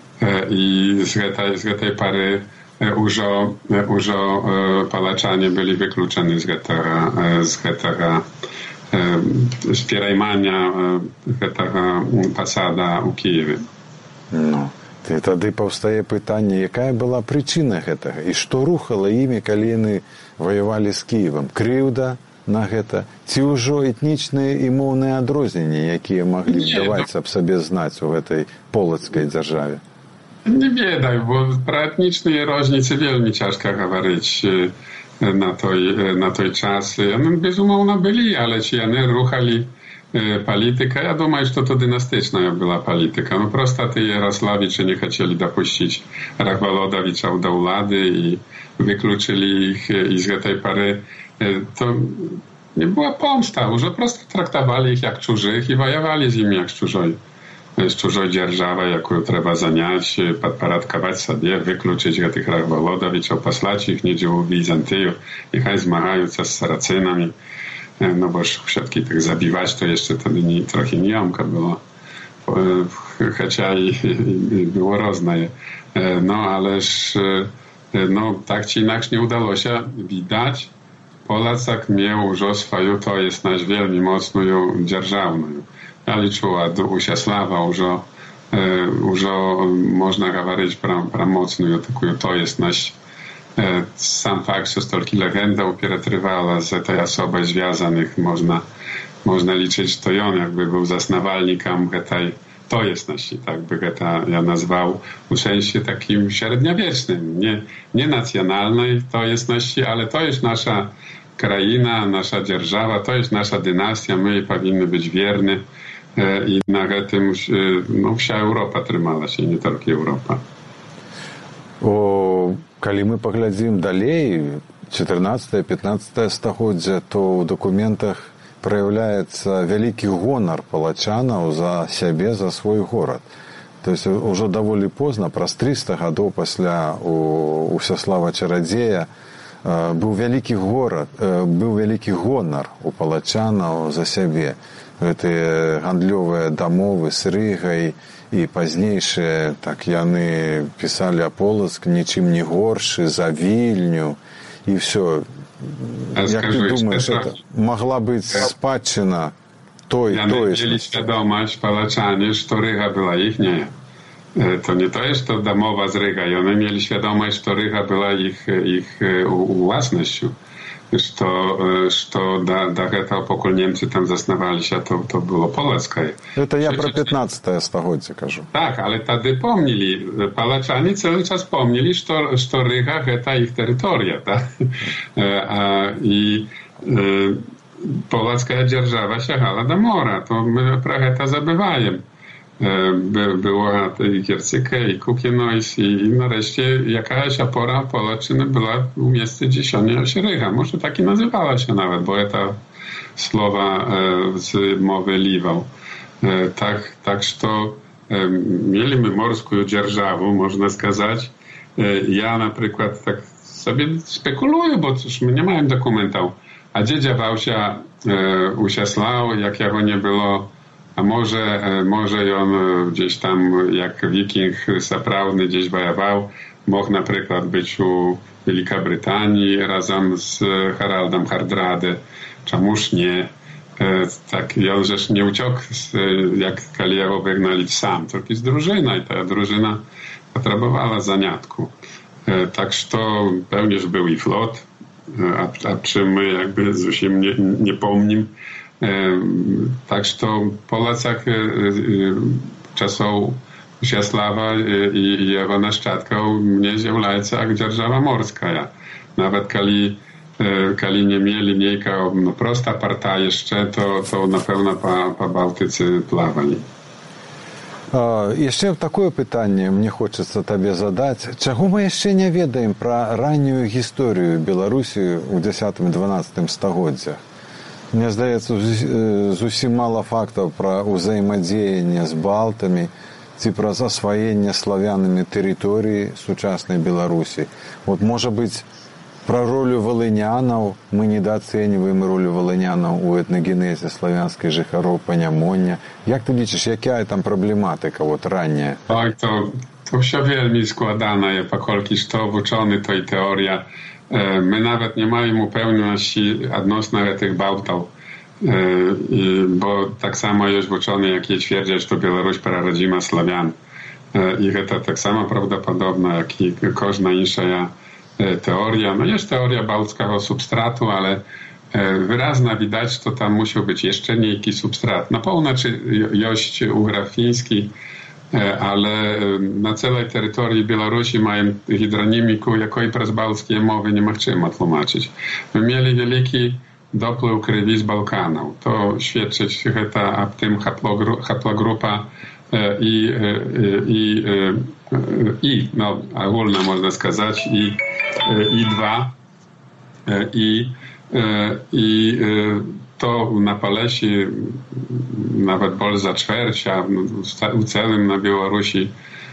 z tej pory już palaczanie byli wykluczeni z tego spierajmania tego pasada u Kijewie. No. I тады паўстае пытанне, якая была прычына гэтага і што рухала імі, калі яны ваявалі з Кіевам? Крыўда на гэта ці ўжо этнічныя і моўныя адрозненні, якія маглі даваць аб сабе знаць у гэтай полацкай дзяржаве? Nie wiedaj, bo про etniczne różnice wielmi ciężko mówić na tej czasy. One bezumowno byli, ale ci one ruchali politykę. Ja думаю, że to dynastyczna była polityka. No prosto ty Jarosławicze nie chcieli dopuścić Rachwolodowicza do władzy i wykluczyli ich i z tej pory to nie była pomsta. Już prosto traktowali ich jak czужих i wojowali z nimi jak z czужой dzierżawy, jaką trzeba zaniać, podporządkować sobie, wykluczyć tych Rachwolodowiczów, posłać ich niedzie w Bizantyju, niechaj zmagają się z Saracynami. No bo wszystkie tych zabiwać to jeszcze wtedy trochę niejomko było, chociaż i było różne. No ależ no, tak czy inaczej nie udało się. Widać, Polacak miał już swoją, to jest nasz wielmi mocną dzierżawną. Ja liczyła do Usiasława już można mówić про mocną taką, to jest nasz. Sam fakt, że stolki legenda upietrywała z tej osoby związanych, można liczyć, to on jakby był zasnawalnikiem tej, to jest nasi, tak by ja nazwał w sensie takim średniowiecznym, nie nacjonalnej, to jest nasi, ale to jest nasza kraina, nasza dzierżawa, to jest nasza dynastia, my powinny być wierni i na tym no, wся Europa trzymała się, nie tylko Europa. Калі мы паглядзім далей, 14-15 стагоддзя, то ў дакументах праяўляецца вялікі гонар палачанаў за сябе, за свой горад. То есть ужо даволі позна, праз 300 гадоў пасля Усяслава Чарадзея, быў вялікі гонар у палачанаў за сябе. Гэтыя гандлёвыя дамовы з Рыгай і пазнейшыя, так яны пісалі о Полацк нічым не горшы, за Вільню і все. Як ты думаешь, это могла быць спадчына той? Яны мелі свядомасць палачане, што Рыга была іхняя. To nie to jest to domowa z Ryga. I one mieli świadomość, że Ryga była ich własnością. Что до этого, пока немцы там заснавались, to było polskie. Это я про 15 стагоддзе кажу. Так, ale wtedy pomnili, palaczanie cały czas pomnili, że Ryga to ich terytoria, tak? I polska dzierżawa sięgała do mora, to my про to zabywajemy. Była i Giercyka, i Kukienojs, i nareszcie jakaś opora Polaczyny była w miejscu dziesiątej się Ryga. Może tak i nazywała się nawet, bo to słowa z mowy Liwał. Tak, że mieliśmy morską dzierżawę, można сказать. Ja na przykład tak sobie spekuluję, bo cóż, my nie mamy dokumentów. A gdzie dziewał się Usiaslał, jak jego nie było. A może on gdzieś tam, jak wiking zaprawny gdzieś wojował, mógł na przykład być u Wielkiej Brytanii razem z Haraldem Hardrade. Czemuż nie? Tak, on żeż nie uciekł, jak Kalijewo wygnali sam, tylko z drużyną i ta drużyna potrzebowała zaniatku. Tak, że to pełnież był i flot, a czym my jakby zupełnie nie pomnim. Tak, że to Polacak czasów Usiaslawa i jego naszczadków nie zjawiaється jak dzierżawa morska. Nawet kiedy nie mieli niejka prosta parta jeszcze, to na pewno po Bałtyce pławali. Яшчэ такое пытанне мне хочацца табе задаць. Чаго мы яшчэ не ведаем пра раннюю гісторыю Беларусі ў 10-12 стагоддзях? Мне здаецца, зусім мала фактаў пра ўзаемадзеянне з балтамі ці пра засваенне славянамі тэрыторыі сучаснай Беларусі. Вот, можа быць, пра ролю валынянаў мы недаацэньваем ролю валынянаў у этнагенезе славянскай жыхароў Панямоння. Як ты лічыш, якая там праблематыка вот ранняя? Oj, to все wielmi składane, паколькі што вучоны той тэорыя. My nawet nie mamy upewności odnośnie tych bałtów, bo tak samo jest uczony, jak je twierdzą, że to Białoruś prarodzima Slawian. I to tak samo prawdopodobne, jak i każda inna teoria. No jest teoria bałtskiego substratu, ale wyraźnie widać, że tam musiał być jeszcze niejaki substrat. Na północy jest ugrafiński, ale na całej terytorii Białorusi mają hidronimiku, jakoj przez bałtyckie mowy nie możemy tłumaczyć. My mieli wielki dopływ krwi z Bałkanów. To świadczy o tym haplogrupa no ogólna można сказать, I2 i to na Palesi nawet bol za ćwierć, a u całym na Białorusi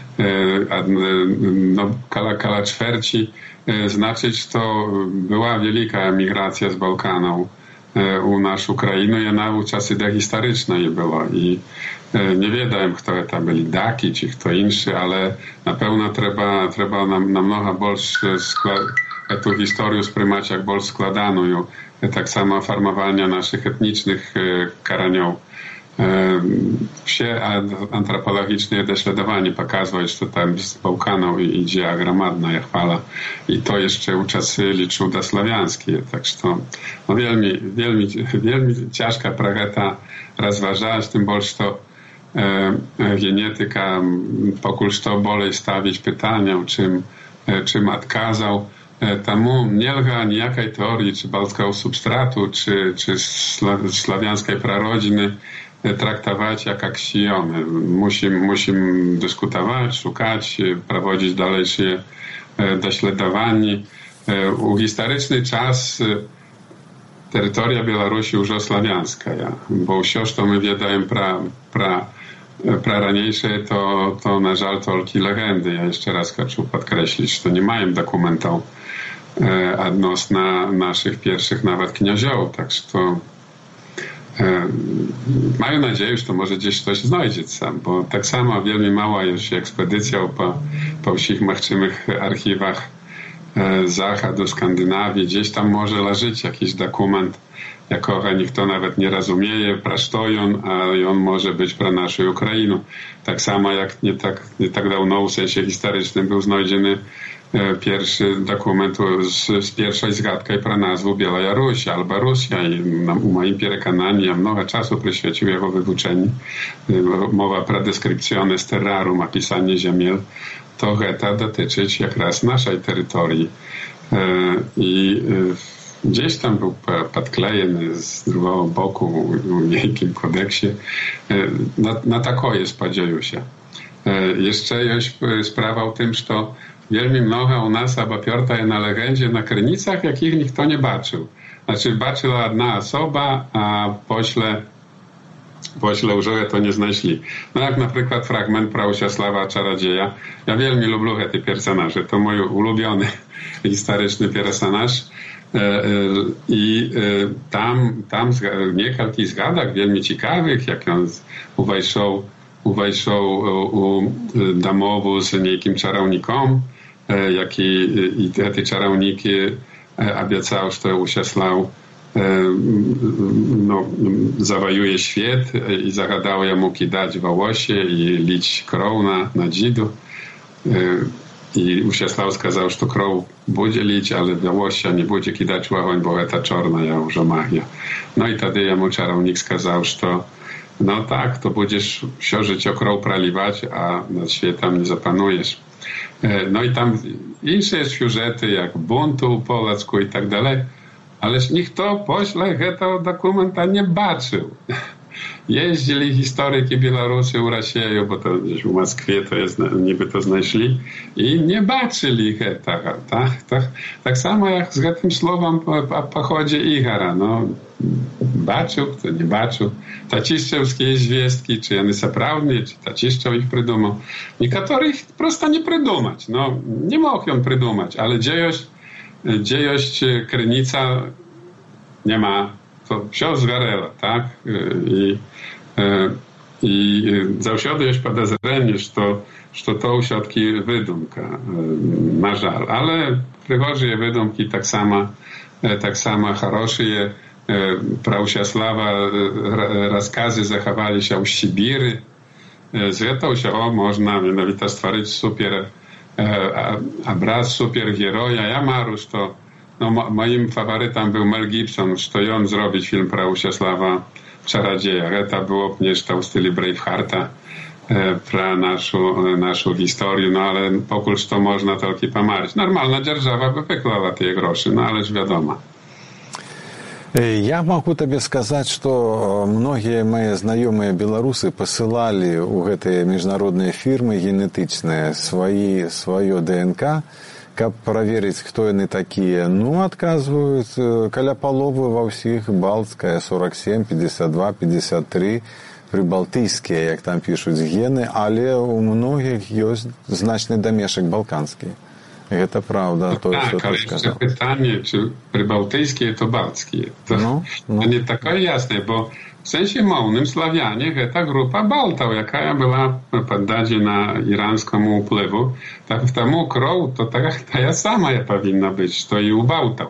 no, kala ćwierci znaczyć to była wielka emigracja z Bałkanów u naszą krainę i ona w czasy dehistorycznej była i nie wiedziałem, kto to byli Daki czy kto inny, ale na pewno trzeba nam mnogo больше tę historię sprywać jak больше składaną. Tak samo farmowania naszych etnicznych karaniów. Все antropologiczne doświadczenie pokazują, że tam z Bałkanów idzie ogromna chwała. I to jeszcze u czasy liczył słowiańskie. Tak że no, wielmi ciężka pragata rozważać, tym bardziej to genetyka pokój to bolej stawić pytania, czym odkazał. Temu nie lga nijakiej teorii, czy bałtyckiego substratu, czy sławiańskiej prarodziny traktować jak aksjomy. Musimy dyskutować, szukać, prowadzić dalsze doświadczenie. U historyczny czas terytoria Białorusi już sławiańska, bo wszystko, co my wiemy pra raniejsze, to na żal tylko legendy. Ja jeszcze raz chcę podkreślić, że nie mają dokumentów odnośnie naszych pierwszych nawet kniazioł, tak że to mają nadzieję, że to może gdzieś coś znajdzie sam, bo tak samo wielmi mała jest ekspedycja po wszystkich możliwych archiwach Zachodu, Skandynawii, gdzieś tam może leżeć jakiś dokument, jakogo nikt nawet nie rozumie, pra co on może być pra naszej Ukrainy. Tak samo jak nie tak dawno w sensie historycznym był znajdziony pierwszy dokument z pierwszej zgadką pra nazwę Białoruś albo Rosja i u moim przekonaniu ja mnogo czasu poświęcił jego wywuczeniu. Mowa pra descriptione z terrarum, opisanie ziemiel, to to dotyczy jak raz naszej terytorii. I gdzieś tam był podklejeny z drugiego boku w wielkim kodeksie. Na takoje spodziewają się. Jeszcze jest sprawa o tym, że to wielmi mnogo u nas oparta jest na legendzie, na krynicach, jakich nikt nie baczył. Znaczy baczyła jedna osoba, a pośle już to nie znaleźli. No jak na przykład fragment Prausława Czarodzieja. Ja wielmi lubię te personaże. To mój ulubiony historyczny personaż. I tam niekalki zgadak wielmi ciekawych, jak on uwejszał u domowu z niejakim czarownikom, i te czarowniki obiecał, że Usiaslaw no, zawojuje świat i zagadał jemu kidać wołosie i lić krew na dzidu. I Usiaslaw skazał, że krew będzie lić, ale wołosia nie będzie kidać w ogień, bo to czarna już magia. No i wtedy jemu czarownik skazał, że no tak, to będziesz все życie krew praliwać, a nad światem nie zapanujesz. No i tam inne siużety, jak buntu polacku i tak dalej, ale nikt pośle tego dokumenta nie baczył. jeździli historyki Białorusy u Rosję, bo to gdzieś w Moskwie to jest, niby to znaleźli i nie baczyli tego, tak samo jak z tym słowem o pochodzie Igora, no baczył, kto nie baczył. Taciszczewskie zwiestki, czy one saprawne, czy Taciszczew ich prydumał. Niektórych ich prosto nie prydumać, no nie mógł on prydumać, ale dziejość Krynica nie ma, to все zgarelo, tak? I zawsze jest podejrzenie, że to usiadki wydumka, na żal. Ale przychodzi wydumki tak samo хорошие. Prausława rozkazy zachowali się w Sibiry. Z tego się można mianowicie stworzyć super obraz superheroja. Ja maru, że moim faworytem był Mel Gibson, że on zrobić film Prausława Czaradzieja. To było nieszta w stylu Bravehearta про нашу historię, no ale póki to można tylko pomarzyć. Normalna dzierżawa by wyklała te groszy, no ależ wiadomo. Я могу тебе сказать, что многие мои знакомые белорусы посылали у этой международной фирмы генетичные свое ДНК, как проверить, кто они такие. Ну, отказывают каля половы во всех Балтская, 47, 52, 53, прибалтийские, як там пишут, гены, але у многих есть значный домешек балканский. Это правда, то, что ты сказал. Pytanie, czy przybałtyjskie to baltskie. To nie takie jasne, bo w sensie mownym Sławianie to grupa Bałtów, jaka była poddana irańskiemu wpływu, tak w temu krowu to ta sama powinna być, to i u Bałtów.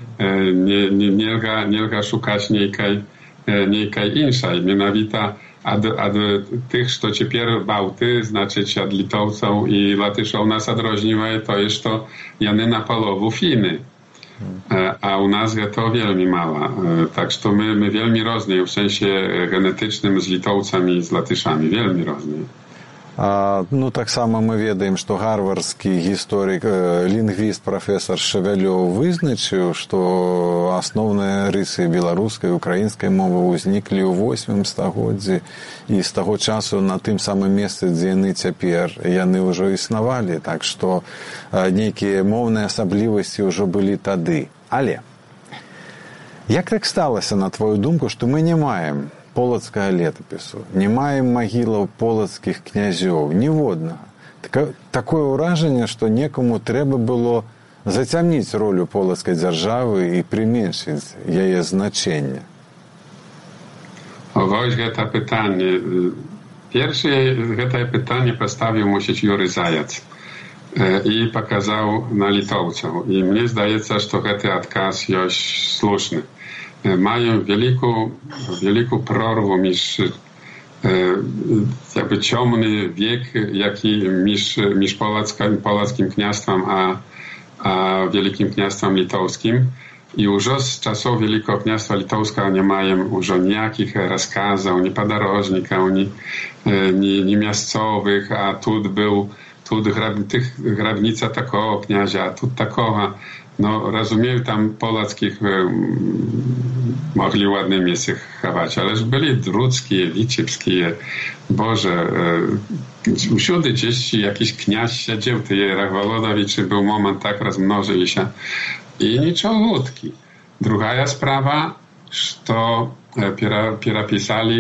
Nie szukać niejkaj inszej, mianowita od tych, co teraz Bałty, znaczy od Litowców i Latyszów nas odróżniają, to jest to jany na polowu Finy. A u nas to wielmi mała. Tak, że my wielmi różni w sensie genetycznym z Litowcami i z Latyszami. Wielmi różni. Ну, так само мы ведаем, что гарвардский гісторык, лінгвіст професор Шевелёў вызначыў, што асноўныя рысы беларускай, украінскай мовы ўзніклі ў 8 стагоддзі, і з таго часу на тым самым месцы, дзе яны цяпер, яны ўжо існавалі, так што нейкія моўныя асаблівасці ўжо былі тады. Але як так сталася, на твою думку, што мы не маем полацкага летапісу, не маем магілаў полацкіх князёў, ніводнага. Такое ўражанне, што некаму трэба было зацямніць ролю полацкай дзяржавы і прыменшыць яе значэнне. Вось гэта пытанне. Першае гэтае пытанне паставіў, мусіць, Юрый Заяц і паказаў на літоўцаў. І мне здаецца, што гэты адказ ёсць слушны. Mają wielką prorwę jakby ciemny wiek, jaki między polskim kniastwem a Wielkim Kniastwem Litowskim. I już z czasów Wielkiego Kniastwa Litowskiego nie mają już nijakich rozkazów, ni podróżników, ni miejscowych, a tych grabnica takiego kniazia, a tu takiego. No, rozumiem, tam polackich mogli ładne miejsce chować, ależ byli drudzkie, wiciebskie. Boże, wszędzie gdzieś jakiś kniaz siedział, ty Rachwolodowiczy, był moment, tak rozmnożyli się i niczego łódki. Druga sprawa, że pisali,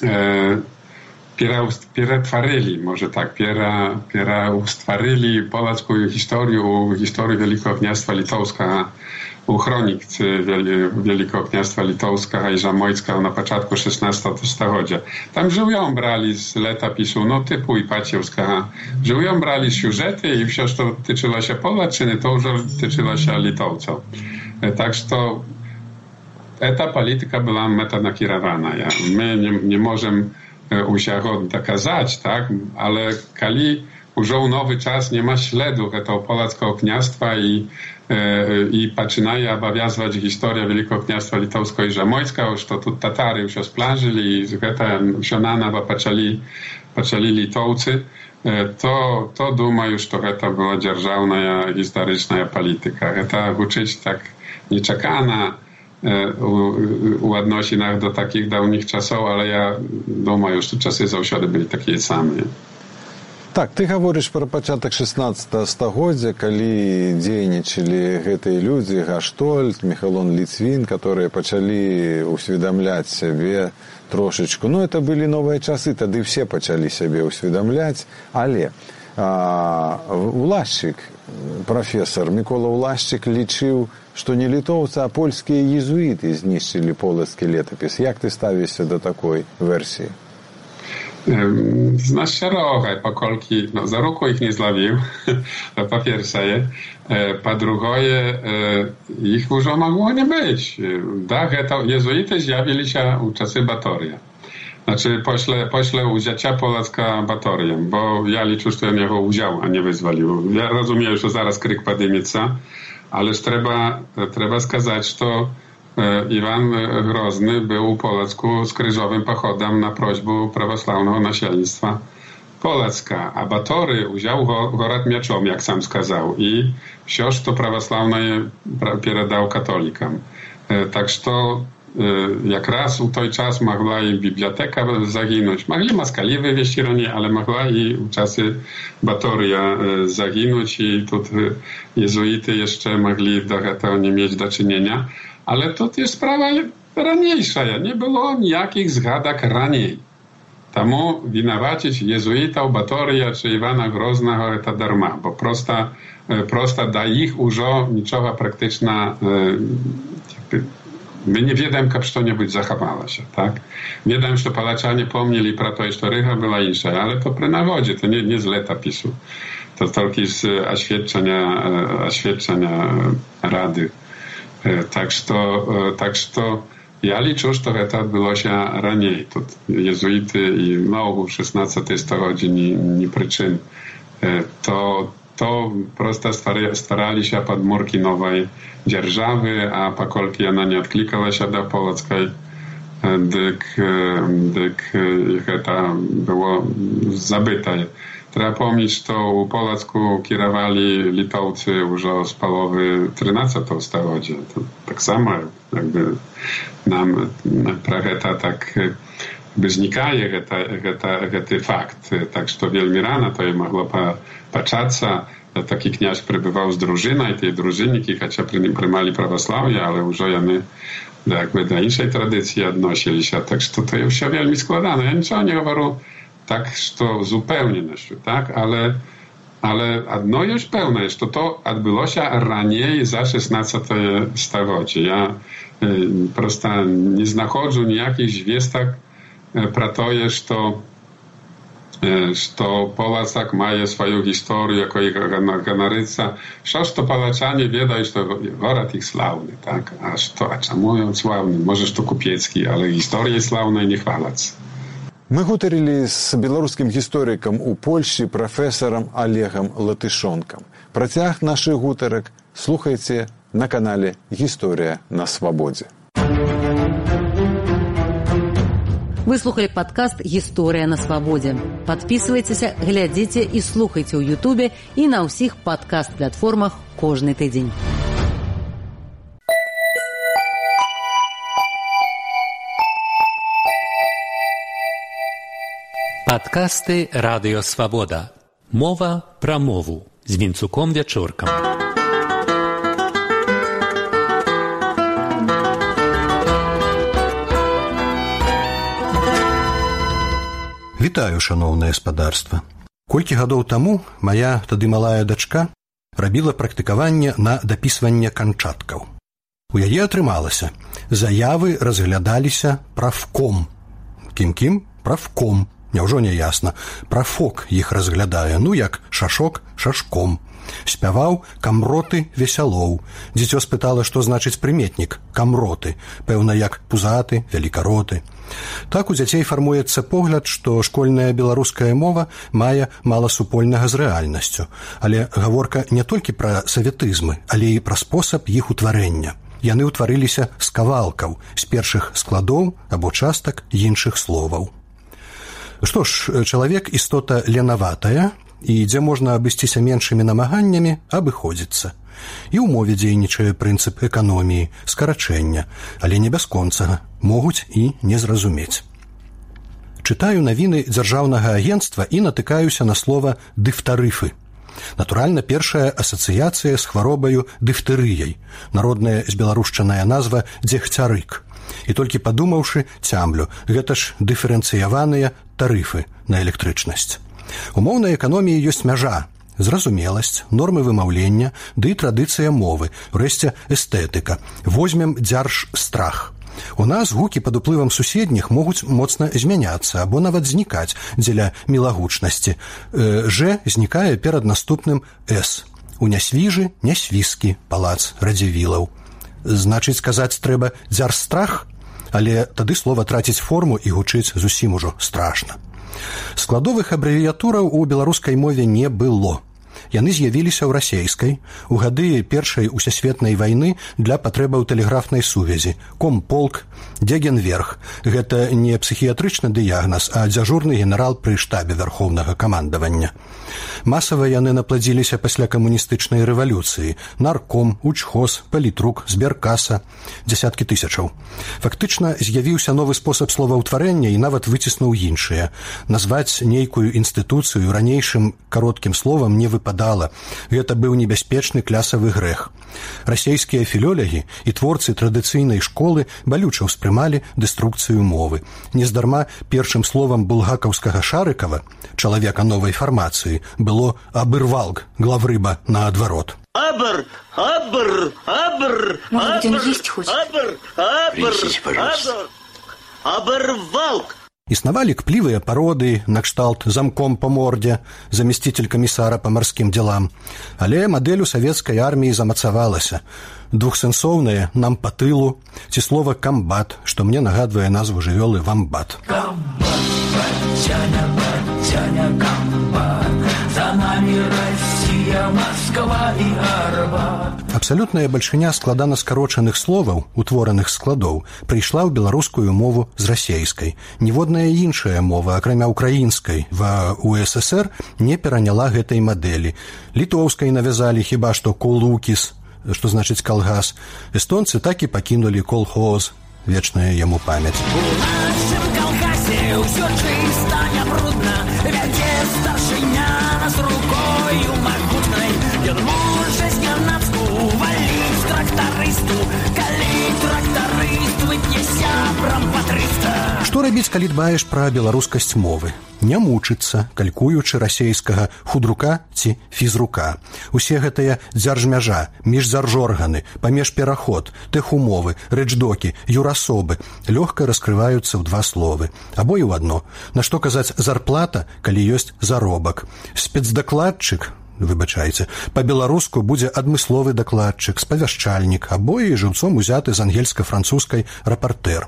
stworzyli, może tak, stworzyli polską historię Wielkiego Kniastwa Litowskiego u chronicy Wielkiego Kniastwa Litowskiego i Zamojskiego na początku XVI stulecia. Tam żyją brali z letopisu, no typu i Paciewskiego, żyją brali siużety i wszystko, co tyczyło się Polaczyny, to już tyczyło się Litowców. Tak, że ta polityka była metanakierowana. My nie możemy usiago dokazać, tak? Ale kali już nowy czas nie ma śladu tego polskiego kniastwa i zaczynaje obowiązywać historia Wielkiego Kniastwa Litowskiego i Zamojskiego, że tu Tatary już splążyli i że na nowo zaczęli Litowcy, to думаю, że to była dzierżawna historyczna polityka. To uczyć tak nieczekana у адносінах до такіх даўніх часоў, але я думаю, што часы заўсёды былі такія самыя. Так, ты гаворыш пра пачатак 16 стагоддзя, калі дзейнічалі гэтыя людзі, Гаштольд, Міхалон Ліцвін, которые пачалі усведамляць сябе трошечку. Ну, это былі новыя часы, тады все пачалі сябе усведамляць, але Улашчык, прафесор Мікола Улашчык лічыў, што не літоўцы, а польскія езуіты знішчылі полацкі летапіс. Як ты ставішся да такой версіі? Z szerokej pokolki, no za ruku ich nie zławił, to po pierwsze. Po drugie, ich już mogło nie być. Tak, to jezuity zjawili się u czasy Batoria. Znaczy, pośle uzięcia Polacka Batoriem, bo ja liczę, że on jego udział, a nie wyzwolił. Ja rozumiem, że zaraz kryk podejmieca, ależ trzeba skazać, że Iwan Grozny był u Polacku z kryżowym pochodem na prośbę prawosławnego nasielnictwa Polacka, a Batory uziął go rad mieczom, jak sam skazał, i wciąż to prawosławne передał katolikom. Tak, że to jak raz u tej czas mogła i biblioteka zaginąć. Mogli Moskali wywieźć ironię, ale mogła i u czasy Batoria zaginąć i tu jezuity jeszcze mogli do tego nie mieć do czynienia. Ale to jest sprawa raniejsza. Nie było nijakich zgadek raniej. Temu winawacić jezuitów, Batoria czy Iwana Groznego to darma, bo prosta da ich użo niczego praktyczna my nie wiedem, jak to nie być zachowała się, tak? Wiedem, że Polaczanie pomnieli pro to, że Rycha była insza, ale to przy nawodzie, to nie z letopisu. To tylko z oświadczenia Rady. Tak, że ja liczę, że to odbyło się raniej. Tu jezuity i mało w XVI stuleciu nie przyczyn. To prosto starali się podmurki nowej dzierżawy, a pokolki ona nie odklikała się do polskiej, dyk to było zabyte. Trzeba pomnieć, że u Polsku kierowali Litowcy już z połowy XIII stuleciu. Tak samo jakby nam prageta tak by znikaje ten fakt. Tak, że to wielmi rano to je mogło patrzeć. Taki kniaź przybywał z drużyną i tej drużyniki, chociaż przymali prawosławie, ale już oni jakby do innej tradycji odnosili się. Tak, że to już się wielmi składane. Ja niczego nie mówię tak, że to zupełnie tak, ale jedno już pełne jest, to odbyło się raniej za XVI stulecie. Ja prosto nie znachodzę nijakich zwiestek pro to, że Polacak ma swoją historię jako ganaryca. Przecież to Polaczanie wiedzą, że to город ich sławny, tak? A czemu on sławny? Może to kupiecki, ale historia sławna i nie chwalać. Мы гутарылі з беларускім гісторыкам у Польшчы прафесарам Олегам Латышонкам. Працяг нашых гутарак слухайце на канале «Гісторыя на свабодзе». Вы слухали падкаст «Гісторыя на свабодзе». Падпісвайцеся, глядзіце і слухайце ў Ютубе і на ўсіх падкаст-платформах кожны тыдзень. Падкасты «Радыё Свабода». Мова пра мову з Вінцуком Вячоркам. Вітаю, шаноўнае спадарства. Колькі гадоў таму мая тады малая дачка рабіла практыкаванне на дапісванне канчаткаў. У яе атрымалася. Заявы разглядаліся правком. Кім-кім? Правком. Няўжо не ясна. Прафок іх разглядае, ну як шашок шашком. Спяваў камроты весялоў. Дзіцё спытала, што значыць прыметнік камроты, пэўна як пузаты, велікароты. Так у дзяцей фармуецца погляд, што школьная беларуская мова мае мала супольнага з рэальнасцю. Але гаворка не толькі пра саветызмы, але і пра спосаб іх утварэння. Яны ўтварыліся з кавалкаў, з першых складоў або частак іншых словаў. Што ж, чалавек істота ленаватая, і дзе можна абысціся меншымі намаганнямі, абыходзіцца. І ў мове дзейнічае прынцып эканоміі, скарачэння, але не бясконцага, могуць і не зразумець. Чытаю навіны дзяржаўнага агенцтва і натыкаюся на слова «дыфтарыфы». Натуральна, першая асацыяцыя з хваробаю дыфтэрыяй, народная збеларушчаная назва дзегцярык. І толькі падумаўшы, цямлю, гэта ж дыферэнцыяваныя тарыфы на электрычнасць. У моўнай эканоміі ёсць мяжа, зразумеласць, нормы вымаўлення, ды і традыцыя мовы, урэшце эстэтыка. Возьмем дзяржстрах. У нас гукі пад уплывам суседніх могуць моцна змяняцца або нават знікаць дзеля мілагучнасці. Ж знікае перад наступным С. У нясвіжы нясвіскі палац радзівілаў. Значыць, казаць трэба дзяржстрах, але тады слова траціць форму і гучыць зусім ужо страшна. Складовых абрэвіятураў у беларускай мове не было. Яны з'явіліся ў расейскай у гады першай усесветнай вайны для патрэбаў тэлеграфнай сувязі. Комполк, Дегенверх. Гэта не псіхіятрычны дыягназ, а дзяжурны генерал пры штабе вярхоўнага камандавання. Масава яны напладзіліся пасля камуністычнай рэвалюцыі. Нарком, учхоз, палітрук, зберкаса. Дзясяткі тысячаў. Фактычна з'явіўся новы спосаб словаўтварэння і нават выціснуў іншыя. Назваць нейкую інстытуцыю ранейшым кароткім словам не выпадала. Гэта быў небяспечны клясавы грэх. Расейскія філолягі і творцы традыцыйнай школы балюча ўспрымалі дэструкцыю мовы. Нездарма першым словам булгакаўскага Шарыкава, чалавека новай фармацыі, было «абырвалг», главрыба наадварот. Абр, абр, абр, может, он есть хочет? Абр, абр, абр, абырвалг. Існавалі кплівыя пародыі накшталт замком па мордзе, замесцитель камісара па марскім дзелам. Але мадэль у савецкай арміі замацавалася. Двухсэнсоўнае «нам па тылу» ці слова «камбат», што мне нагадвае назву жывёлы «вамбат». Камбат, батяня, батяня, камбат, за нами Россия, Москва и Арбат. Абсалютная бальшыня складана скарочаных словаў, утвораных складоў, прыйшла ў беларускую мову з расейскай. Ніводная іншая мова, акрамя украінскай, ва УССР не пераняла гэтай мадэлі. Літоўскай навязалі хіба што «колукіс», што значыць «калгас». Эстонцы так і пакінулі «колхоз», вечная яму памяць. У нашым калгасе ўсё чыста, не брудна, вядзе старшыня нас рукою магутнай. Ён можа знянацку валіць трактарысту, калі трактарыст выпне сябрам па 300. Што рабіць, калі дбаеш пра беларускасць мовы? Не мучыцца, калькуючы расейскага худрука ці фізрука. Усе гэтыя дзяржмяжа, міждзяржорганы, памежпераход, тэхумовы, рэчдокі, юрасобы лёгка раскрываюцца ў два словы. Або і ў адно. На што казаць зарплата, калі ёсць заробак? Спецдакладчык, выбачайце, па-беларуску будзе адмысловы дакладчык, спавяшчальнік, або і жыўцом узяты з ангельска-французскай рапартэр.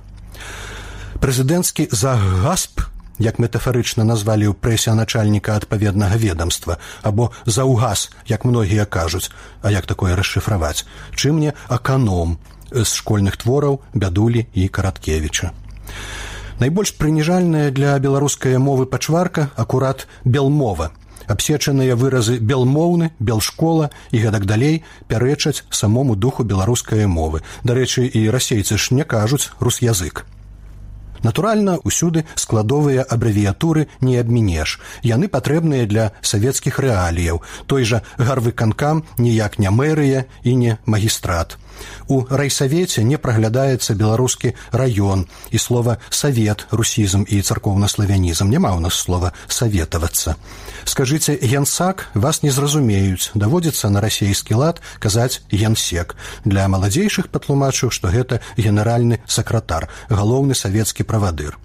Прэзідэнцкі загасп, як метафарычна назвалі ў прэсе начальніка адпаведнага ведамства, або заўгас, як многія кажуць, а як такое расшыфраваць, чым не аканом з школьных твораў Бядулі і Караткевіча. Найбольш прыніжальная для беларускай мовы пачварка акурат белмова. Абсечаныя выразы белмоўны, белшкола і гэтак далей пярэчаць самому духу беларускай мовы. Дарэчы, і расейцы ж не кажуць русязык. Натуральна, усюды складовыя абрэвіятуры не абмінеш. Яны патрэбныя для савецкіх рэаліяў. Той жа гарвыканкам ніяк не мэрыя і не магістрат. У райсавеце не праглядаецца беларускі раён, і слова «савет», русізм і царкоўна-славянізм. Няма ў нас слова «саветавацца». Скажыце «генсак», вас не зразумеюць. Даводзіцца на расейскі лад казаць «генсек». Для маладзейшых патлумачу, што гэта генеральны сакратар, галоўны савецкі правадыр.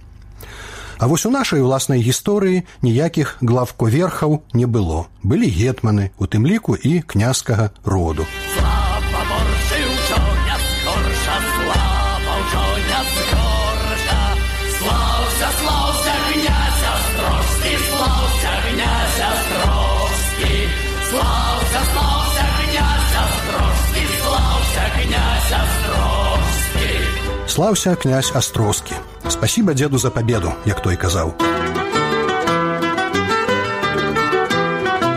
А вось у нашай уласнай гісторыі ніякіх главковерхаў не было. Былі гетманы, у тым ліку і княскага роду. Слаўся князь Астроскі. Спасибо деду за победу, як той казаў.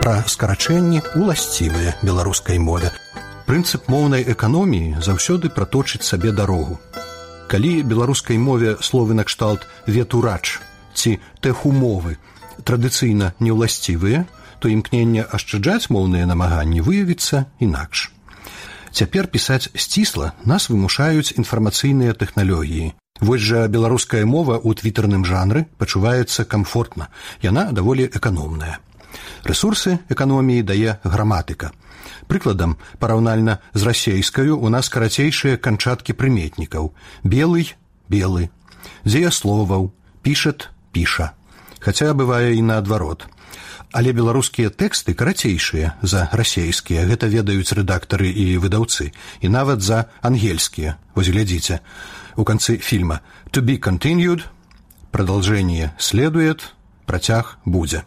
пра скарачэнні уласцівыя беларускай мове. Прынцып моўнай эканоміі заўсёды праточыць сабе дарогу. Калі беларускай мове словы накшталт ветурач ці тэхумовы традыцыйна неўласцівыя, то імкненне ашчаджаць моўныя намаганні выявіцца інакш. Цяпер пісаць сцісла нас вымушаюць інфармацыйныя тэхналогіі. Вось жа беларуская мова ў твітэрным жанры пачуваецца камфортна, яна даволі эканомная. Рэсурсы эканоміі дае граматыка. Прыкладам, параўнальна з расейскаю у нас карацейшыя канчаткі прыметнікаў. Белый – белы, дзеясловаў, пішат – піша. Хаця бывае і наадварот. Але беларускія тэксты карацейшыя за расейскія, гэта ведаюць рэдактары і выдаўцы, і нават за ангельскія. Вось глядзіце, у канцы фільма «To be continued», «Продолжение следует», «Працяг будзе».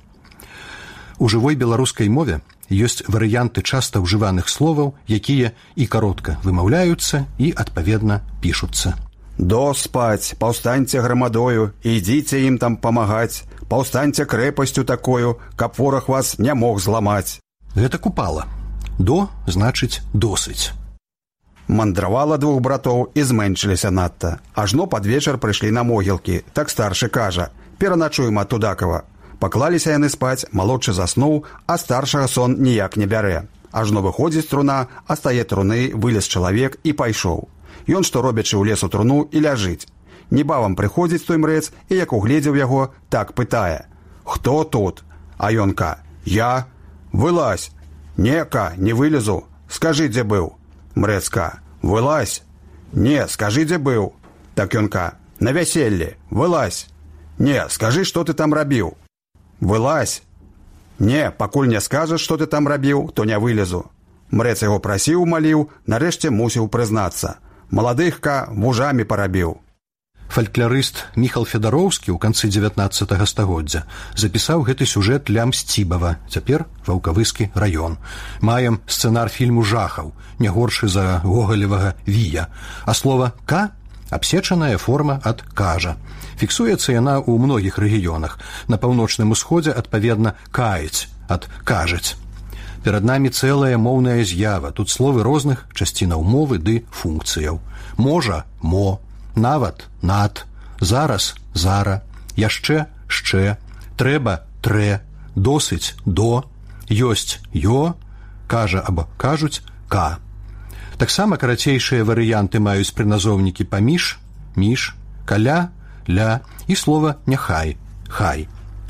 У жывой беларускай мове ёсць варыянты часта ўжываных словаў, якія і каротка вымаўляюцца і, адпаведна, пішуцца. «До спаць, паўстаньце грамадою, ідзіце ім там памагаць, паўстаньце крэпасцю такою, каб вораг вас не мог зламаць». Гэта купала. «До» значыць «досыць». Мандравала двух братоў і зменшыліся надта. Ажно пад вечар прыйшлі на могілкі. Так старшы кажа: «Пераначуем ад Тудакава». Паклаліся яны спаць, малодшы заснуў, а старшага сон ніяк не бярэ. Ажно выходзіць труна, а стае труны, вылез чалавек і пайшоў. Ён, што робячы ў лесу труну, і ляжыць. Небавам прыходзіць той мрэц, і як угледзеў яго, так пытае: «Хто тут?» А ён-ка: «Я». «Вылазь». «Не-ка, не вылезу». «Скажы, дзе быў». Мрэцка: «Вылазь». «Не, скажы, дзе быў». Так ён-ка: «На вяселлі». «Вылазь». «Не, скажы, што ты там рабіў». «Вылазь». «Не, пакуль не скажаш, што ты там рабіў, то не вылезу». Мрэц яго прасіў, маліў, нарэшце мусіў прызнацца: «Маладых-ка вужамі парабіў». Фалькларыст Міхал Федароўскі ў канцы 19 стагоддзя запісаў гэты сюжэт ля Мсцібава, цяпер Ваўкавыскі раён. Маем сцэнар фільму жахаў, не горшы за гогалевага Вія, а слова «ка» – абсечаная форма ад «кажа». Фіксуецца яна ў многіх рэгіёнах. На паўночным усходзе, адпаведна, «каіць» ад «кажаць». Перад намі цэлая моўная з'ява, тут словы розных часцінаў мовы ды функцыяў. Можа – мо, нават – над, зараз – зара, яшчэ – шчэ, трэба – трэ, досыць – до, ёсць – ё, кажа або кажуць – ка. Таксама карацейшыя варыянты маюць прыназоўнікі паміж, між, каля, ля і слова няхай, хай.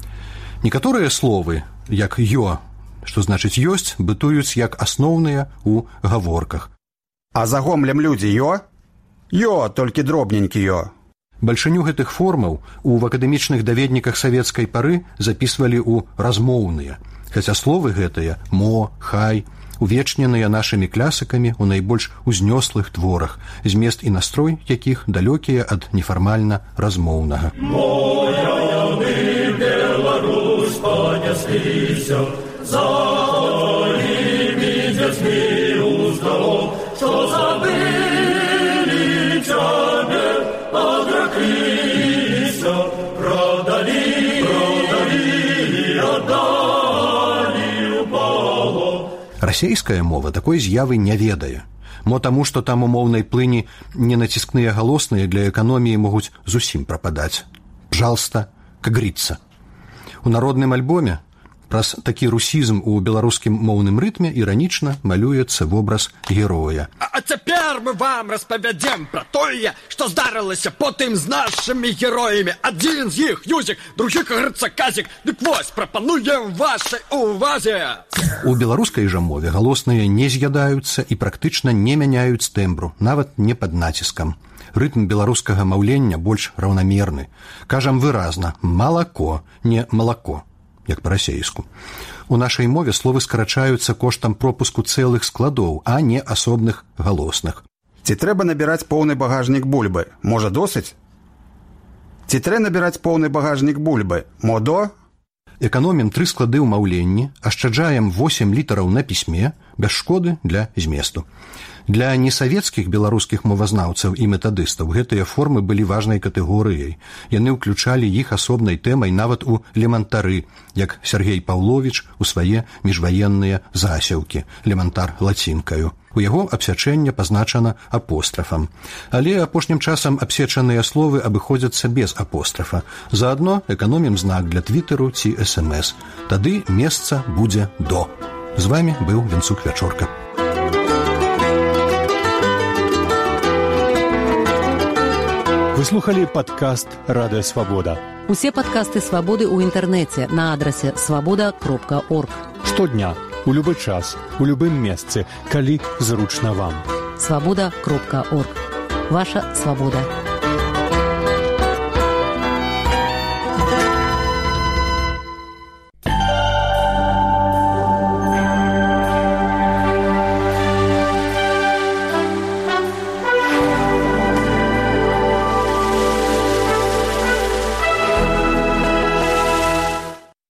Некаторыя словы, як ё, што значыць ёсць, бытуюць як асноўныя ў гаворках. А за гомлем людзі ё? Ё, толькі дробненькі ё. Бальшыню гэтых формаў у акадэмічных даведніках савецкай пары запісвалі ў размоўныя, хаця словы гэтыя мо, хай увечненыя нашымі класыкамі ў найбольш узнёслых творах, змест і настрой якіх далёкія ад нефармальна размоўнага. Моя яны Беларусь панесліся, за імі дзецьмі уздалом, што забылі цябе, адракліся, продалі і аддалі ў палон. Расейская мова такой з'явы не ведае. Мо таму, што там у моўнай плыні ненаціскныя галосныя для эканоміі могуць зусім прападаць. Пжалста, кагріцца. У народным альбоме праз такі русізм у беларускім моўным рытме іранічна малюецца вобраз героя. А цяпер мы вам распавядзем пра тое, што здарылася потым з нашымі героямі. Адзін з іх Юзік, другі, кажется, Казік. Дык вось, прапануем вашай увазе. У беларускай жа мове галосныя не з'ядаюцца і практычна не мяняюць тэмбру, нават не пад націскам. Рытм беларускага маўлення больш раўнамерны. Кажам выразна «малако», не «малако», як па-расейску. У нашай мове словы скарачаюцца коштам пропуску цэлых складоў, а не асобных галосных. Ці трэба набіраць поўны багажнік бульбы? Можа, досыць? Ці трэ набіраць поўны багажнік бульбы? Модо? эканомім 3 склады ў маўленні, ашчаджаем 8 літараў на пісьме, без шкоды для зместу. Для несавецкіх беларускіх мовазнаўцаў і метадыстаў гэтыя формы былі важнай катэгорыяй. Яны ўключалі іх асобнай тэмай нават у лемантары, як Сергей Паўловіч у свае міжваенныя засеўкі, лемантар лацінкаю. У яго абсячэнне пазначана апострафам. Але апошнім часам абсечаныя словы абыходзяцца без апострафа. Заадно эканомім знак для твітэру ці СМС. Тады месца будзе «до». З вамі быў Венцук Вячорка. Вы слухали падкаст «Радыё Свабода». Усе падкасты «Свабоды» ў інтэрнэце на адрасе свабода.орг. Штодня, у любы час, у любым месцы, калі зручна вам. Свабода.орг. Ваша свабода.